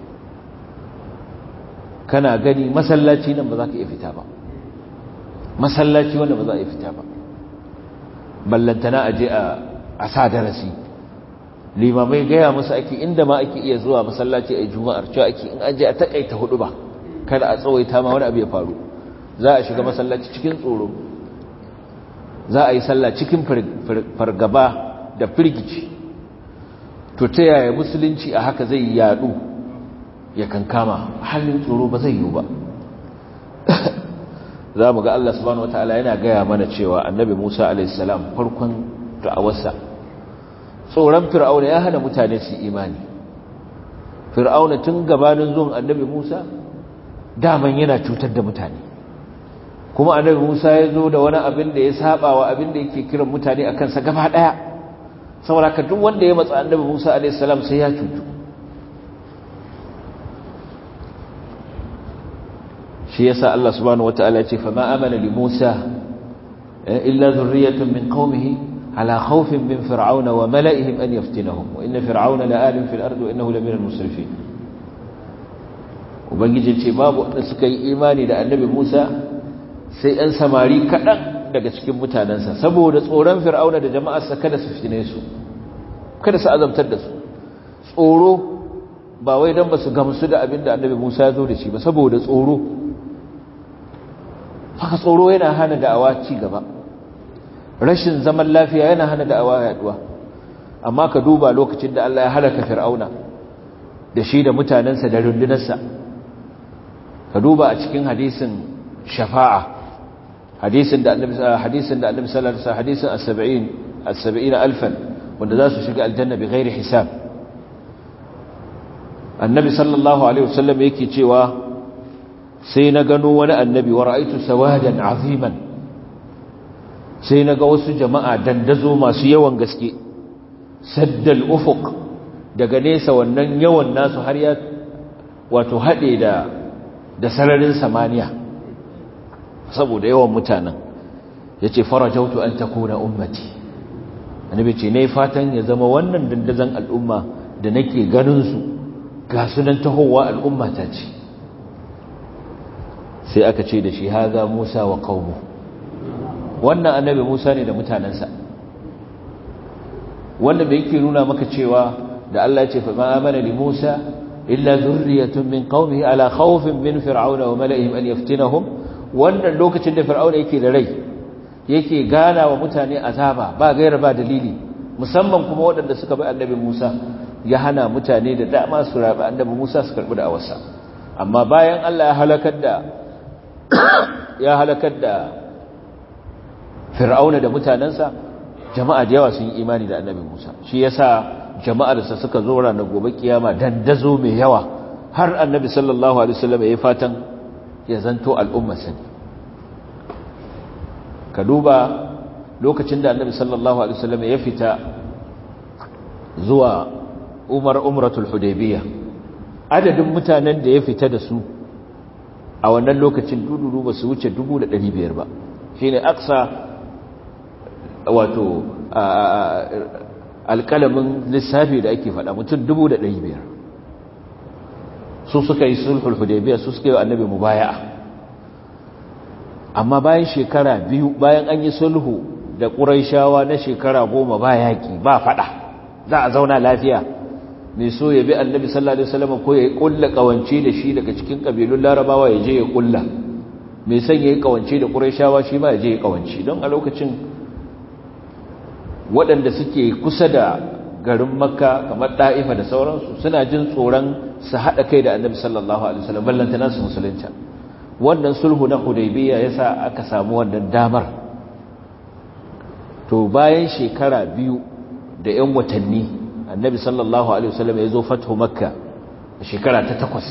kana gani masallaci nan ba za ka iya fita ba masallaci wanda ba za a iya fita ba ballantana a je a sa darasi limamai gaya musu ake inda ma ake iya zuwa masallaci a juma'ar cewa ake in an je a takaita hudu ba kada a tsawaita ma wani abu ya faru za a shiga masallaci cikin tsoro za a yi sallah cikin fargaba da firgici to ta yaya musulunci a haka zai yadu ya kankama halin tsoro ba zai yi ba za mu ga Allah subhanahu wataala yana gaya mana cewa annabi Musa alaihissalam farkon da'awarsa tsoron fir'auna ya hana mutane su imani fir'auna tun gabanin zuwan annabi Musa daman yana cutar da mutane kuma annabi Musa ya zo da wani abin da ya saba wa abin da yake kiran mutane a kansa gaba daya saboda ka duk wanda ya matsa annabi Musa alaihissalam sai ya cutu shi yasa Allah subhanahu wataala ya ce fa ma amana li Musa illa dhurriyyatun min qaumihi ala khawfin min fir'auna wa mala'ihim an yaftinahum wa inna fir'auna la'alim fil ardi wa innahu laminal musrifin. Ubangiji ce babu wanda suka yi imani da annabi Musa sai ɗan samari kaɗan daga cikin mutanensa saboda tsoron fir'auna da jama'arsa kada su fitine su kada su azabtar da su. Tsoro ba wai don ba su gamsu da abin da annabi Musa ya zo da shi ba, saboda tsoro. Haka tsoro yana hana da'awa ci gaba, rashin zaman lafiya yana hana da'awa yaduwa. Amma ka duba lokacin da Allah ya halaka fir'auna da shi da mutanensa da rundunarsa, ka duba a cikin hadisin shafa'a, hadisin da annabi hadisin da annabi sallallahu alaihi wasallam, hadisin as-sab'in as-sab'in alfan wanda za su shiga aljanna bi ghairi hisab. Annabi sallallahu alaihi wasallam yake cewa sai na gano wani annabi wa ra'aytu sawadan aziman, sai na ga wasu jama'a dandazo masu yawan gaske, saddal ufuq, daga nesa wannan yawan nasu har ya wato hade da da sararin samaniya saboda yawan mutanen. Yace farajautu an takuna ummati, annabi ce ne fatan ya zama wannan dandazon al'umma da nake ganin su ga sunan tahowa al'umma ta ce. Sai aka ce da shi haza Musa wa qaumu, wannan annabi Musa ne da mutanansa. Wanda bai yake nuna maka cewa da Allah ya ce fa ma amana li Musa illa dhurriyyatun min qaumihi ala khawfin min fir'auna wa mala'ihim an yaftinahum. Wannan lokacin da fir'auna yake da rai yake gana wa mutane azaba ba gaira ba dalili, musamman kuma waɗanda suka bi annabi Musa, ya hana mutane da dama su rabi annabi Musa su karbi da'awarsa. Amma bayan Allah ya halakar da ya halakar da fir'auna da mutanansa, jama'a da yawa sun yi imani da annabi Musa. Shi yasa jama'ar sa suka zo ranar gobe kiyama dandazo mai yawa, har annabi sallallahu alaihi wasallam yayi fatan ya zanto al'ummar sa. Ka duba lokacin da annabi sallallahu alaihi wasallam ya fita zuwa umar umratul hudaybiyah, adadin mutanen da ya fita da su a wannan lokacin dududu ba su wuce dubu da ɗari biyar ba. Shine aksa wato alƙalamin lissafi da ake faɗa, mutum dubu da ɗari biyar su suka yi sulhul hudaybiyah, su suka yi annabi mubaya'a. Amma bayan shekara biyu bayan an yi sulhu da Qurayshawa na shekara goma ba yaƙi ba faɗa, za a zauna lafiya, mai so ya bi annabi sallallahu alaihi wasallam ko ya kulla kawance da shi daga cikin kabilun larabawa ya je ya kulla, mai son ya yi kawance da Qurayshawa shi ma ya je ya kawance. Don a lokacin waɗanda suke kusa da garin Makka kamar Da'ifa da sauransu suna jin tsoron su haɗa kai da annabi sallallahu alaihi wasallam ballantana su musulunta. Wannan sulhu na Hudaybiyah yasa aka samu wannan damar. To bayan shekara biyu da ƴan watanni annabi sallallahu alaihi wasallam ya zo fathu Makka a shekara ta takwas.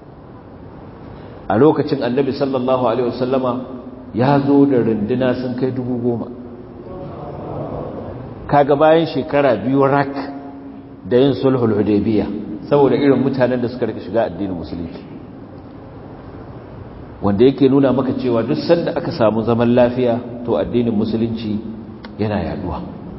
A lokacin annabi sallallahu alaihi wasallama ya zo da runduna sun kai dubu goma. Kaga bayan shekara biyu rak da yin sulhul Hudaybiyah, saboda irin mutanen da suka rika shiga addinin musulunci, wanda yake nuna maka cewa duk sanda aka samu zaman lafiya to addinin musulunci yana yaduwa.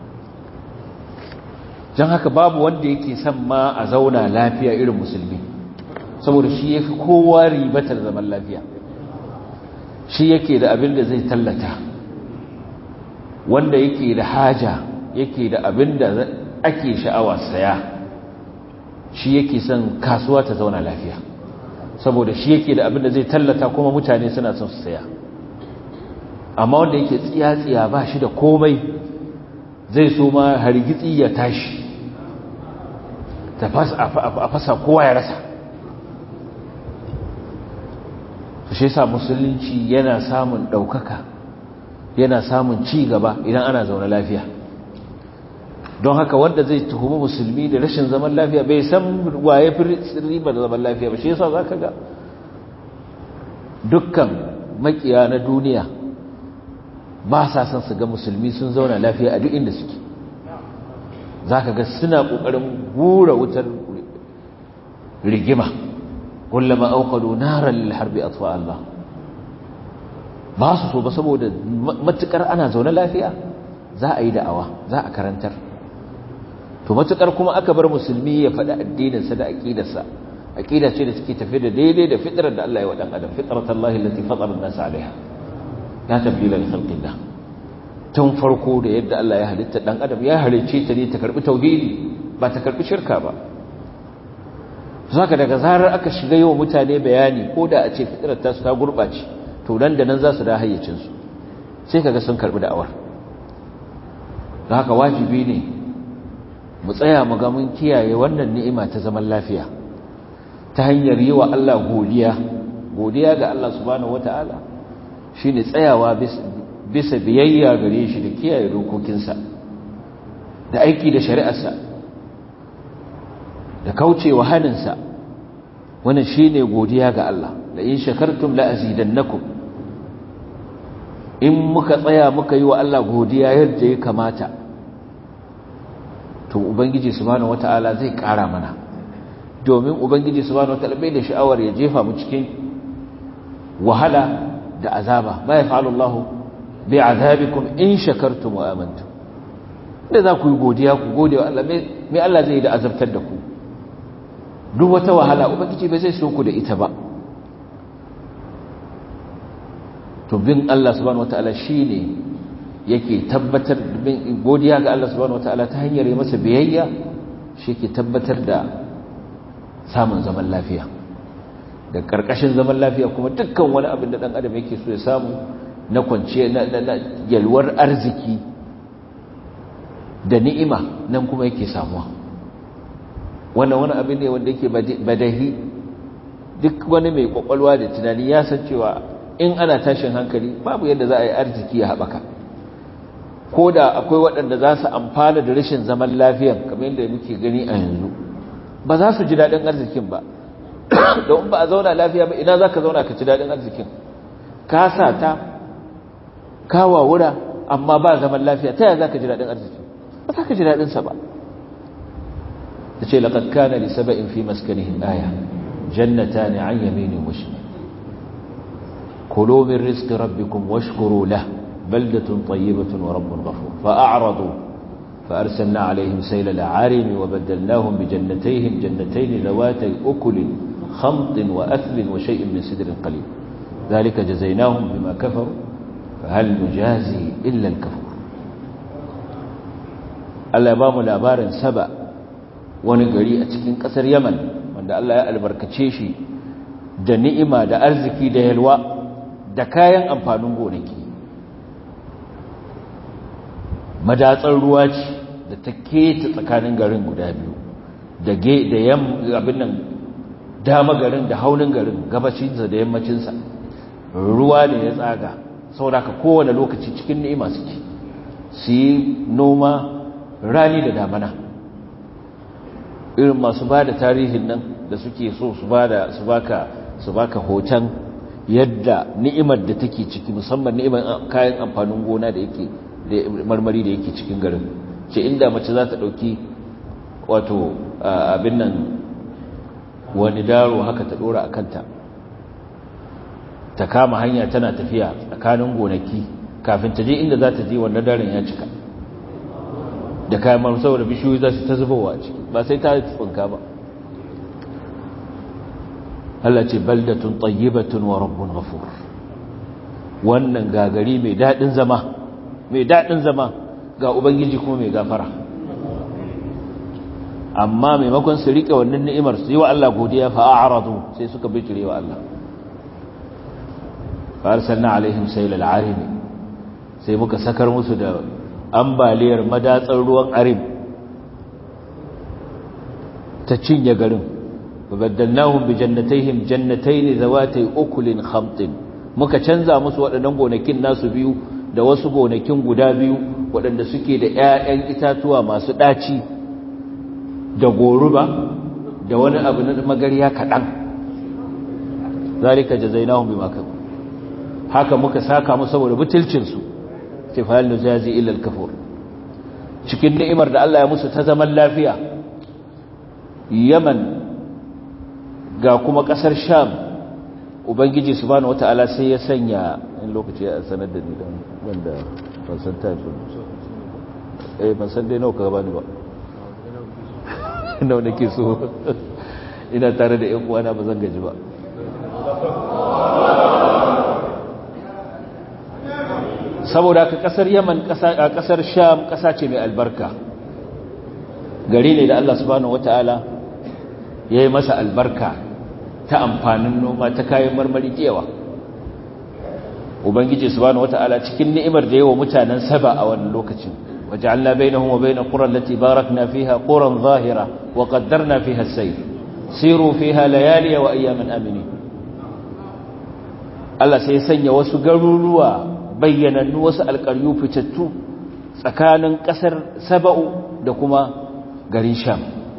Jan haka babu wanda yake son ma a zauna lafiya irin musulmi, saboda shi yafi kowa ribatar zaman lafiya, shi yake da abin da zai tallata, wanda yake da haja yake da abin da ake sha'awa saya, shi yake son kasuwa ta zauna lafiya, saboda shi yake da abin da zai tallata kuma mutane suna son su saya. Amma wanda yake tsiya-tsiya ba shi da komai, zai so ma hargitsi ya tashi, ta a fasa kowa ya rasa. Shi yasa musulunci yana samun ɗaukaka, yana samun ci gaba idan ana zaune lafiya. Don haka wanda zai tuhumi musulmi da rashin zaman lafiya bai san waye fi ribar zaman lafiya ba. Shi yasa zaka ga dukkan makiya na duniya ba sa son su ga musulmi sun zauna lafiya a duk inda suke. Zaka ga suna kokarin gura wutar rigima, kullama awqadu naran lil harbi atfa Allah. ba su so ba saboda matukar ana zaune lafiya za a yi da'awa za a karantar. To matukar kuma aka bar musulmi ya faɗi addininsa da aqidarsa, aqida ce da take tafi da daidai da fitrar da Allah ya wa dan adam, fitratallahi allati fatara an-nas 'alayha la tabdila li khalqillah. Tun farko da yadda Allah ya halitta dan adam ya halicce ta ne ta karbi tauhidi ba ta karbi shirka ba. Zaka daga zarar aka shiga yawa mutane bayani ko da a ce fitrar ta su ta gurbace, to nan da nan za su da hayyacin su sai kaga sun karbi da'awar. don haka wajibi ne mu tsaya mu ga mun kiyaye wannan ni'ima ta zaman lafiya ta hanyar yi wa Allah godiya. Godiya ga Allah subhanahu wataala shine tsayawa bisa biyayya gare shi da kiyaye dokokinsa da aiki da shari'arsa da kaucewa haninsa. Wannan shine godiya ga Allah. la in shakartum la azidannakum. In muka tsaya muka yi wa Allah godiya yadda ya kamata, to ubangiji subhanahu wataala zai ƙara mana, domin ubangiji subhanahu wataala bai da sha'awar ya jefa mu cikin wahala da azaba. ma yaf'alu Allahu bi azabikum in shakartum wa amantum. da za ku yi godiya ku gode wa Allah, me Allah zai yi da azabtar da ku? duk wata wahala ubangiji bai zai so ku da ita ba. to bin Allah subhanahu wataala shine yake tabbatar da godiya ga Allah subhanahu wataala ta hanyar yi masa biyayya, shi ke tabbatar da samun zaman lafiya. da karkashin zaman lafiya kuma dukkan wani abin da dan adam yake so ya samu na kwanciya na yalwar arziki da ni'ima nan kuma yake samuwa. wannan wani abin ne wanda yake badahi. duk wani mai kwakwalwa da tunani ya san cewa in ana tashin hankali babu yadda za a yi arziki ya haɓaka. ko da akwai waɗanda za su amfana da rashin zaman lafiyan kamar yadda muke gani a yanzu, ba za su ji daɗin arzikin ba. don ba a zauna lafiya ba, ina za ka zauna ka ci daɗin arzikin? ka sa ta kawa wura amma ba zaman lafiya, ta yaya za ka ji daɗin arziki? ba za ka ji daɗinsa ba. ta ce laƙad kana li saba'in fi maskanihim aya jannatani an yaminin wa shimal كلوا من رزق ربكم واشكروا له بلدة طيبة ورب غفور فأعرضوا فأرسلنا عليهم سيل العارم وبدلناهم بجنتيهم جنتين ذواتي أكل خمط وأثل وشيء من سدر قليل ذلك جزيناهم بما كفروا فهل نجازي إلا الكفور. الأمام الأبار سبأ ونقري أتكين قصر يمن وأن الله يأل بركتشيشي da ni'ima da arziki da yalwa da kayan amfanin gonaki. Madatsar ruwa ce da ta keta tsakanin garin guda biyu, da ge da yam abin nan dama garin da haunin garin, gabacinsa da yammacinsa ruwa ne ya tsaga. saboda ka kowane lokaci cikin ni'ima suke, su yi noma rani da damana. irin masu ba da tarihin nan da suke so su bada su baka su baka hoton yadda ni'imar da take ciki, musamman ni'imar kayan amfanin gona da yake da marmari da yake cikin garin. ce inda mace za ta dauki wato abin nan wani daro haka ta dora akanta, ta kama hanya tana tafiya tsakanin gonaki, kafin ta je inda za ta je wannan daron ya cika da kayan marmari, saboda bishiyoyi za su ta zubowa a ciki, ba sai ta tsinka ba. Allah ce baldatun tayyibatun wa rabbun ghafur. wannan gagari mai dadin zama mai dadin zama ga ubangiji kuma mai gafara. amma maimakon su rike wannan ni'imar su yi wa Allah godiya fa a'radu, sai suka bijire wa Allah. fa arsalna alaihim saylal arim, sai muka sakar musu da ambaliyar madatsar ruwan arim ta cinye garin. وبدلناهم بجنتيهم جنتين ذواتي أكل خمط, muka canza musu waɗannan gonakin nasu biyu da wasu gonakin guda biyu waɗanda suke da ƴaƴan itatuwa masu ɗaci da goruba da wani abu na magariya kaɗan. zalika jazainahum bima kafaru, haka muka saka musu saboda butulcin su. sai fa hal nujazi illa al-kafur. cikin ni'imar da Allah ya musu ta zaman lafiya, Yaman ga kuma ƙasar Sham ubangiji subhanahu wata'ala sai ya sanya in lokaci ya sanar da ni dan wanda ban san time eh ban san dai nawa ka bani ba nawa nake so ina tare da ƴan uwana ba zan gaji ba saboda ka kasar Yaman kasar Sham kasa ce mai albarka gari ne da Allah subhanahu wata'ala yayi masa albarka ta amfanin noma ta kayan marmari kewa ubangiji subhanahu wataala cikin ni'imar da yawa mutanen Saba a wannan lokacin waja'alna bainahum wa bain qura allati barakna fiha quran zahira wa qaddarna fiha as-sayr siru fiha layali wa ayyaman aminin Allah sai sanya wasu garuruwa bayyanannu wasu alƙaryu fitattu tsakanin ƙasar Saba'u da kuma garin Sham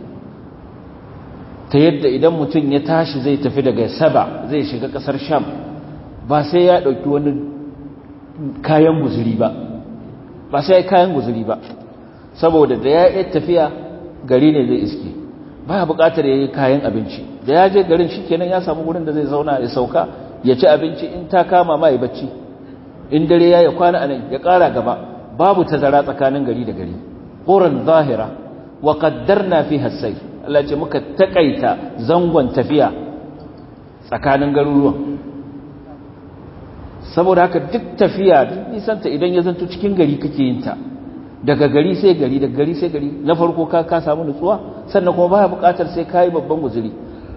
ta yadda idan mutum ya tashi zai tafi daga Saba zai shiga kasar Sham ba sai ya dauki wani kayan guzuri ba ba sai kayan guzuri ba saboda da ya yi tafiya gari ne zai iske ba ya bukatar yayi kayan abinci da ya je garin shikenan ya samu gurin da zai zauna ya sauka ya ci abinci in ta kama ma ya bacci in dare ya ya kwana anan ya kara gaba babu tazara tsakanin gari da gari quran zahira wa qaddarna fiha as-sayr Allah ce muka takaita zangon tafiya tsakanin garuruwan saboda haka duk tafiya duk nisanta idan ya zanto cikin gari kake yin ta daga gari sai gari daga gari sai gari na farko ka ka samu nutsuwa sannan kuma baya buƙatar sai kai babban guzuri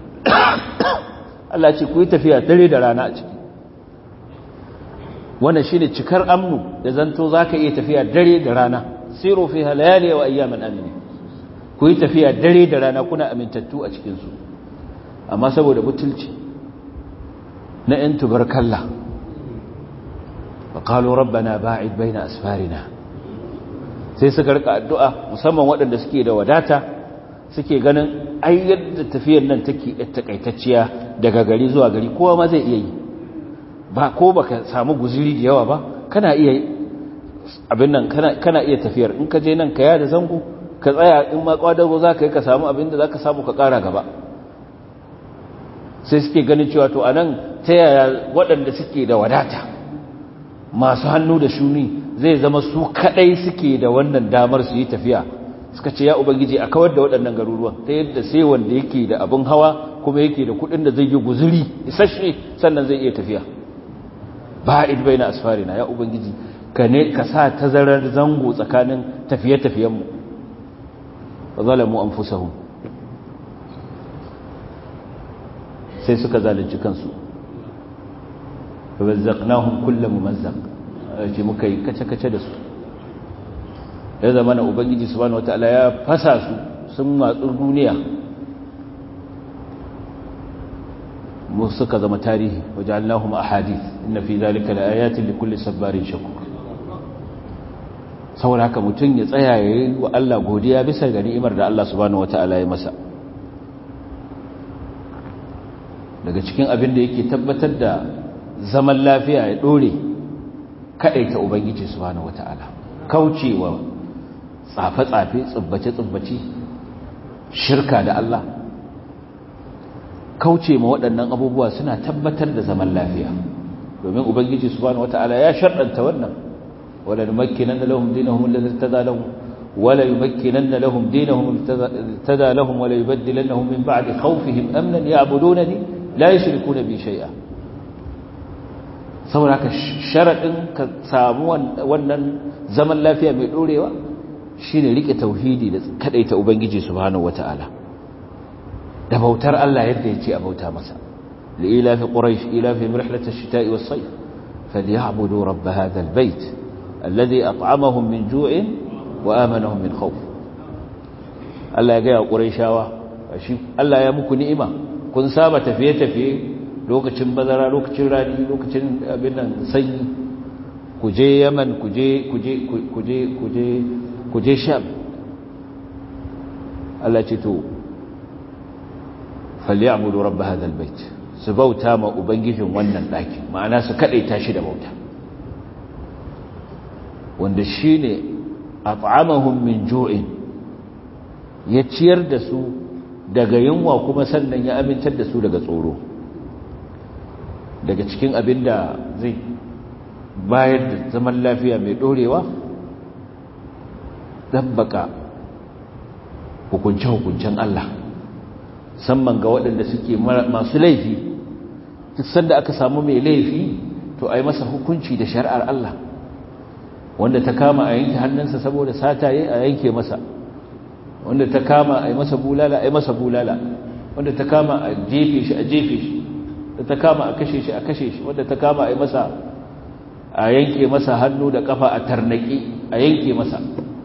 Allah ce ku yi tafiya dare da rana a ciki wannan shine cikar amnu da zanto zaka iya tafiya dare da rana siru fiha layali wa ayyaman aminin ku yi tafiya dare da rana kuna amintattu a cikinsu amma saboda butulci na ‘yan tubarkalla ba ƙalo rabbana ba'id bai na asfarina sai suka rika addu'a musamman waɗanda suke da wadata suke ganin ai yadda tafiyar nan take takaitacciya daga gari zuwa gari kowa ma zai iya yi ba ko baka samu guzuri da yawa ba kana iya abin nan kana iya tafiyar in ka je nan ka yada zango ka tsaya in ma kwadago za ka yi ka samu abinda za ka samu ka kara gaba sai suke ganin cewa to a nan ta yaya waɗanda suke da wadata masu hannu da shuni zai zama su kaɗai suke da wannan damar su yi tafiya suka ce ya ubangiji a kawar da waɗannan garuruwan ta yadda sai wanda yake da abin hawa kuma yake da kuɗin da zai yi guzuri isasshe sannan zai iya tafiya ba'id baina asfarina ya ubangiji ka ne ka sa tazarar zango tsakanin tafiye-tafiyenmu zalamu anfusahum sai suka zalunci kansu fabazzaqnahum kullu mumazzaq ce muka yi kace-kace da su ya zama na ubangiji subhanahu wataala ya fasa su sun matsu duniya mu suka zama tarihi waja'alnahum ahadith inna fi dhalika laayatin likulli sabarin shakur saboda haka mutum ya tsaya ya yi wa Allah godiya bisa ga ni'imar da Allah subhanahu wata'ala ya masa daga cikin abin da yake tabbatar da zaman lafiya ya dore kadaita ubangiji subhanahu wata'ala kaucewa tsafe-tsafe tsubbace-tsubbace shirka da Allah kauce ma waɗannan abubuwa suna tabbatar da zaman lafiya domin ubangiji subhanahu wata'ala ya sharɗanta wannan ولا نمكنن لهم دينهم الذي ارتدى لهم ولا يمكنن لهم دينهم الذي ارتدى لهم ولا يبدلنهم من بعد خوفهم امنا يعبدونني لا يشركون بي شيئا saboda haka sharadin ka samu wannan zaman lafiya mai dorewa shine rike tauhidi da kadaita ubangiji subhanahu wataala da bautar Allah yadda yace a bauta masa li ila fi quraish ila fi rihlat ash-shita'i was-sayf falyabudu rabb hadha al-bayt alladhi at'amahum min ju'in wa amanahum min khawf Allah ya ga quraishawa shi Allah ya muku ni'ima kun saba tafiye tafiye lokacin bazara lokacin rani lokacin abin nan sanyi ku je Yaman ku je ku je ku je ku je ku je Sham Allah ce to falyabudu rabb hadha albayt su bauta ma ubangijin wannan daki ma'ana su kadaita shi da bauta wanda shi ne at'amahum min ju'in ya ciyar da su daga yunwa kuma sannan ya amintar da su daga tsoro daga cikin abin da zai bayar da zaman lafiya mai dorewa dabbaka hukunce-hukuncen Allah musamman ga waɗanda suke masu laifi duk sanda aka samu mai laifi to a yi masa hukunci da shari'ar Allah wanda ta kama a yanke hannunsa saboda sataye a yanke masa wanda ta kama a yi masa bulala a yi masa bulala wanda ta kama a jefe shi a jefe shi da ta kama a kashe shi a kashe shi wanda ta kama a yi masa a yanke masa hannu da kafa a tarnaki a yanke masa.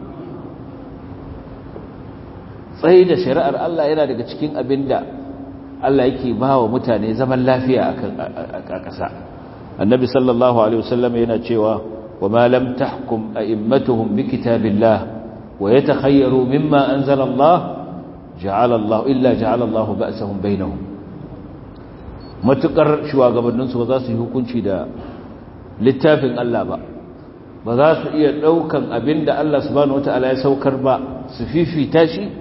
Tsaye da shari'ar Allah yana daga cikin abin da Allah yake ba wa mutane zaman lafiya a ƙasa. Annabi sallallahu alaihi wasallam yana cewa wa ma lam tahkum a'immatuhum bi kitabillah wa yatakhayyaru mimma anzala Allah ja'ala Allah illa ja'ala Allah ba'sahum bainahum. Matukar shugabannin su ba za su yi hukunci da littafin Allah ba ba za su iya daukan abinda Allah subhanahu wataala ya saukar ba su fifita shi.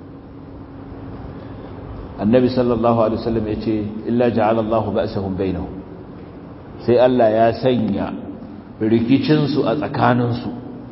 Annabi sallallahu alaihi wasallam yace illa ja'ala Allahu ba'sahum bainahum, sai Allah ya sanya rikicin su a tsakanin su.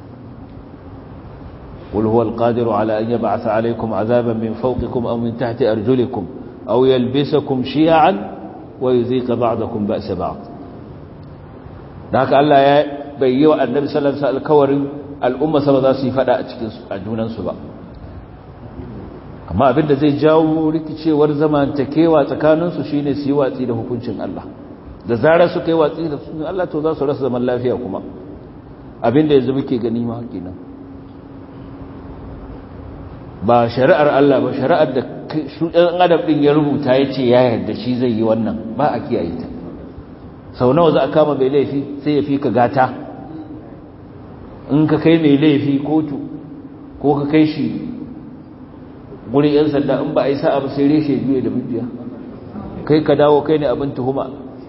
qul huwal qadiru ala an yab'atha alaykum 'adaban min fawqikum aw min tahti arjulikum aw yalbisakum shi'an wa yudhiqa ba'dakum ba'sa ba'd. haka Allah ya bayyana Annabi sallallahu alaihi wasallam alkawarin al'umma sa ba za su yi fada a cikin su a junan su ba, amma abinda zai jawo rikicewar zamantakewa tsakaninsu shine su yi watsi da hukuncin Allah. Da zarar suka yi watsi da hukuncin Allah to za su rasa zaman lafiya kuma abinda yanzu muke gani ma kenan. Ba shari'ar Allah ba, shari'ar da su ɗan adam ɗin ya rubuta ya ce ya yarda shi zai yi wannan ba a kiyaye ta. Sau nawa za a kama mai laifi sai ya fi ka gata, in ka kai mai laifi kotu ko ka kai shi gurin ‘yan sanda in ba a yi sa'a ba sai reshe juye da bibiya, kai ka dawo kai ne abin tuhuma.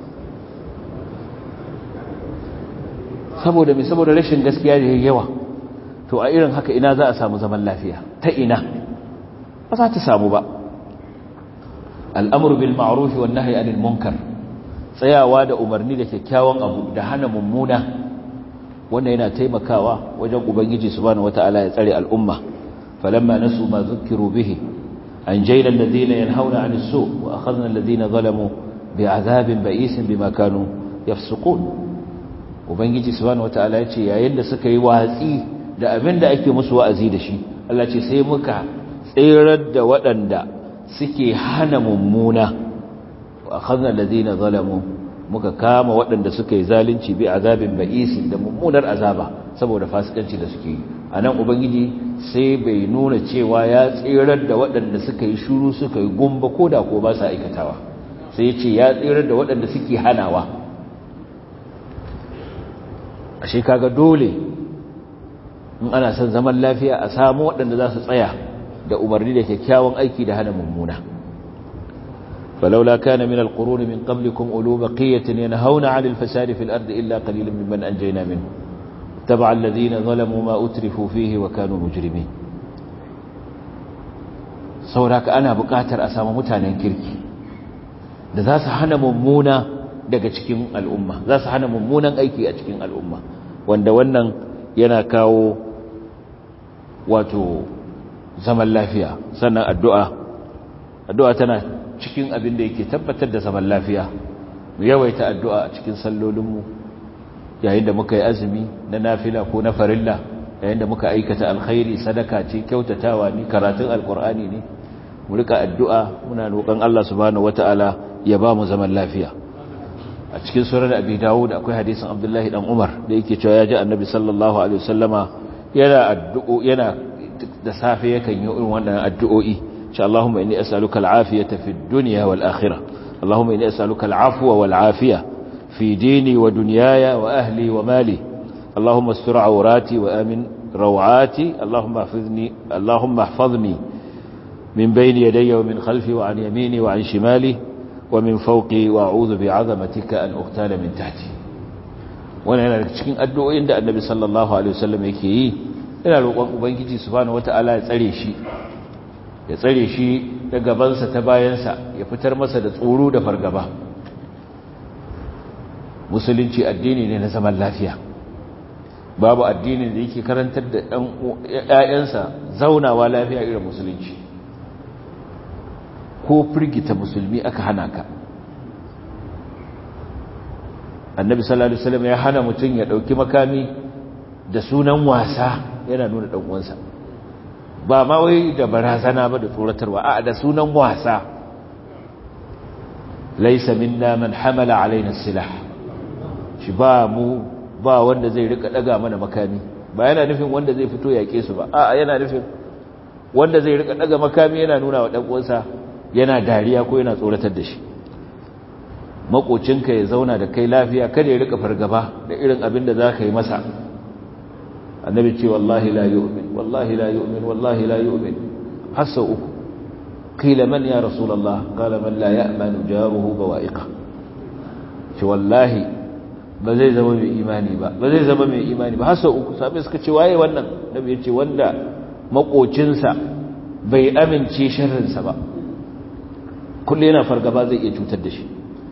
Saboda mai saboda rashin gaskiya da yawa, to a irin haka ina za a samu zaman lafiya ta ina ba za ta samu ba. Al'amuru bil ma'arufi wa nahyi anil munkar, tsayawa da umarni da kyakkyawan abu da hana mummuna, wannan yana taimakawa wajen Ubangiji subhanahu wata'ala ya tsare al'umma. فلما نسوا ما ذكروا به أنجينا الذين ينهون عن السوء وأخذنا الذين ظلموا بعذاب بئيس بما كانوا يفسقون. وبنجي سبحانه وتعالى يقول يا يند suka yi watsi da abin da ake musu wa'azi da shi, Allah ce sai muka tsirar da waɗanda suke hana mummuna, wa akhadna alladhina zalamu muka kama waɗanda suka yi zalunci bi azabin ba'is da mummunar azaba saboda fasikanci da suke yi. Anan ubangiji sai bai nuna cewa ya tsirar da waɗanda suka yi shuru suka yi gumba ko da ko ba sa aikatawa, sai ya ce ya tsirar da waɗanda suke hanawa. ashe kaga dole in ana son zaman lafiya a samu waɗanda za su tsaya da umarni da kyakkyawan aiki da hana mummuna. فلولا كان من القرون من قبلكم أولو بقية ينهون عن الفساد في الأرض إلا قليلا ممن أنجينا منه تبع الذين ظلموا ما أترفوا فيه وكانوا مجرمين. saboda ana buƙatar a samu mutanen kirki da za su hana mummuna daga cikin al'umma, za su hana mummunan aiki a cikin al'umma, wanda wannan yana kawo wato zaman lafiya. Sannan addu'a addu'a tana cikin abin da yake tabbatar da zaman lafiya. Mu yawaita addu'a a cikin sallolinmu yayin da muka yi azumi na nafila ko na farilla, yayin da muka aikata alkhairi, sadaka ce, kyautatawa ne, karatun alkur'ani ne, mu rika addu'a muna roƙon Allah subhanahu wata'ala ya ba mu zaman lafiya. A cikin sunan Abi Dawud akwai hadisin Abdullahi dan Umar da yake cewa ya ji Annabi sallallahu alaihi wasallama yana addu'o yana da safe yakan yi irin wannan addu'o'i. insha Allahumma inni as'aluka al-afiyata fid dunya wal akhirah. Allahumma inni as'aluka al-afwa wal afiya fi dini wa dunyaya wa ahli wa mali. Allahumma astur awrati wa amin rawati. Allahumma ihfizni Allahumma ihfazni min bayni yadayya wa min khalfi wa an yamini wa an shimali wa min fawqi wa a'udhu bi'azamatika an uqtala min tahti. Wannan yana cikin addu'o'in da Annabi sallallahu alaihi wasallam yake yi, yana roƙon Ubangiji subhanahu wata'ala ya tsare shi ya tsare shi da gabansa ta bayansa, ya fitar masa da tsoro da fargaba. musulunci addini ne na zaman lafiya, babu addini da yake karantar da ɗan ƴaƴansa zaunawa lafiya irin musulunci. Ko firgita musulmi aka hana ka. Annabi sallallahu alaihi wasallam ya hana mutum ya dauki makami da sunan wasa yana nuna dan uwansa, ba ma wai da barazana ba da tsoratarwa, a da sunan wasa. Laysa minna man hamala alaina silah, shi ba mu ba wanda zai rika daga mana makami, ba yana nufin wanda zai fito yake su ba, a yana nufin wanda zai rika daga makami yana nuna wa dan uwansa yana dariya ko yana tsoratar da shi. Makocinka ya zauna da kai lafiya, kada ya rika fargaba da irin abin da zaka yi masa. Annabi ce wallahi la yu'min wallahi la yu'min wallahi la yu'min hasa uku. Qila man ya rasulullah qala man la ya'manu jaruhu bawa'iqa. ce wallahi ba zai zama mai imani ba ba zai zama mai imani ba hasa uku. Sabai suka ce waye wannan? Annabi ya ce wanda makocinsa bai amince sharrinsa ba, kullu yana fargaba zai iya cutar da shi.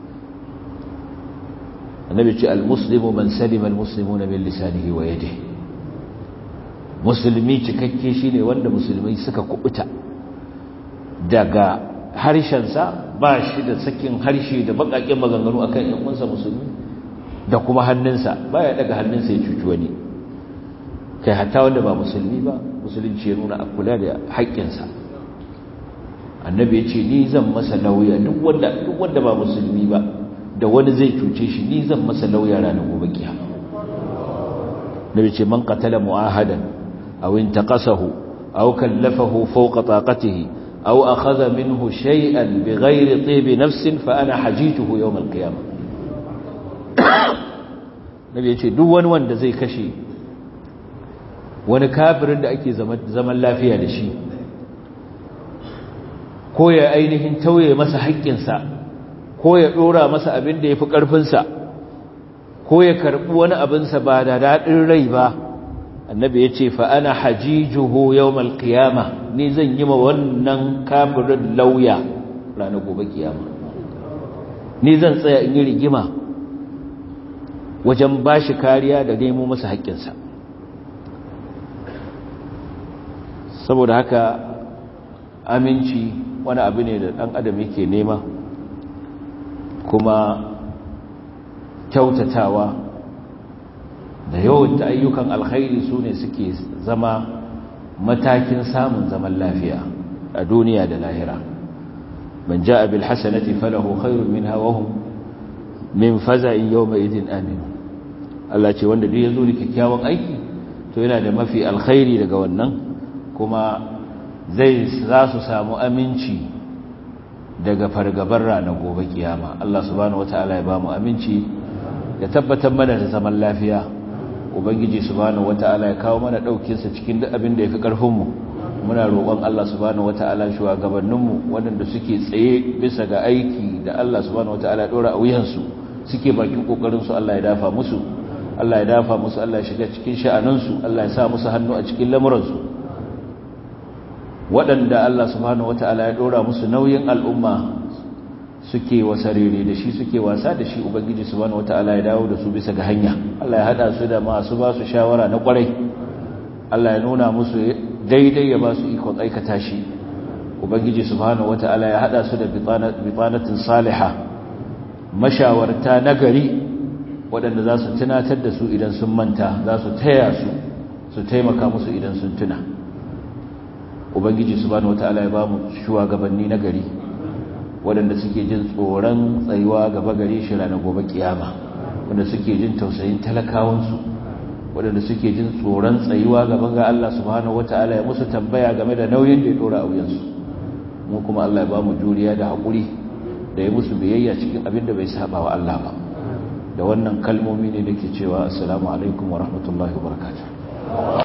Annabi ce al-muslimu man salima al-muslimuna min lisanihi wa yadihi. Musulmi cikakke shine wanda musulmai suka kubuta daga harshensa, ba shi da sakin harshe da bakakken maganganu akan ƴan uwansa musulmi, da kuma hannunsa baya daga hannunsa ya cuci wani. Kai hatta wanda ba musulmi ba, musulunci ya nuna a kula da haƙƙinsa. Annabi ya ce ni zan masa lauya, duk wanda duk wanda ba musulmi ba da wani zai cuce shi, ni zan masa lauya ranar gobe kiyama. Nabi ce man qatala mu'ahadan aw intaqasahu aw kallafahu fawqa taqatihi aw akhadha minhu shay'an bighayri tib nafsin fa ana hajituhu yawm al-qiyamah. Nabi ce duk wani wanda zai kashe wani kafirin da ake zaman lafiya da shi, ko ya ainihin tauye masa haƙƙinsa, ko ya ɗora masa abin da ya fi ƙarfinsa, ko ya karɓi wani abinsa ba da daɗin rai ba, annabi ya ce fa'ana hajijuhu yau malƙiyama, ni zan yi ma wannan kafirin lauya ranar gobe ƙiyama. Ni zan tsaya in yi rigima wajen ba shi kariya da nemo masa haƙƙinsa. Saboda haka aminci wani abu ne da ɗan adam yake nema, kuma kyautatawa da yawan ayyukan alkhairi su ne suke zama matakin samun zaman lafiya a duniya da lahira. Man ja'a bil hasanati falahu khairun minha wa hum min faza'in yawma idin amin. Allah ce wanda duk yazo da kyakkyawan aiki to yana da mafi alkhairi daga wannan, kuma zai za su samu aminci daga fargabar ranar gobe kiyama. Allah subhanahu wataala ya bamu aminci, ya tabbatar mana da zaman lafiya. Ubangiji subhanahu wataala ya kawo mana daukin sa cikin duk abin da yafi karfin mu. Muna roƙon Allah subhanahu wataala shugabannin mu waɗanda suke tsaye bisa ga aiki da Allah subhanahu wataala ya dora a wuyan su, suke bakin kokarin su, Allah ya dafa musu Allah ya dafa musu Allah ya shiga cikin sha'anin su, Allah ya sa musu hannu a cikin lamuran su. Waɗanda Allah subhanahu wata'ala ya ɗora musu nauyin al'umma suke wasarere da shi, suke wasa da shi, Ubangiji subhanahu wata'ala ya dawo da su bisa ga hanya. Allah ya haɗa su da masu ba su shawara na ƙwarai, Allah ya nuna musu daidai ya ba su ikon aikata shi. Ubangiji subhanahu wata'ala ya haɗa su da bitanatin saliha, mashawarta nagari waɗanda za su tunatar da su idan sun manta, za su taya su su taimaka musu idan sun tuna. Ubangiji subhanahu wataala ya bamu shugabanni na gari waɗanda suke jin tsoron tsayuwa gaba gare shi ranar gobe kiyama, wanda suke jin tausayin talakawansu, waɗanda suke jin tsoron tsayuwa gaban ga Allah subhanahu wataala ya musu tambaya game da nauyin da ya dora a wuyansu. Mu kuma Allah ya bamu juriya da haƙuri da ya musu biyayya cikin abin da bai saba wa Allah ba. Da wannan kalmomi ne nake cewa assalamu alaikum wa rahmatullahi wa barakatuh.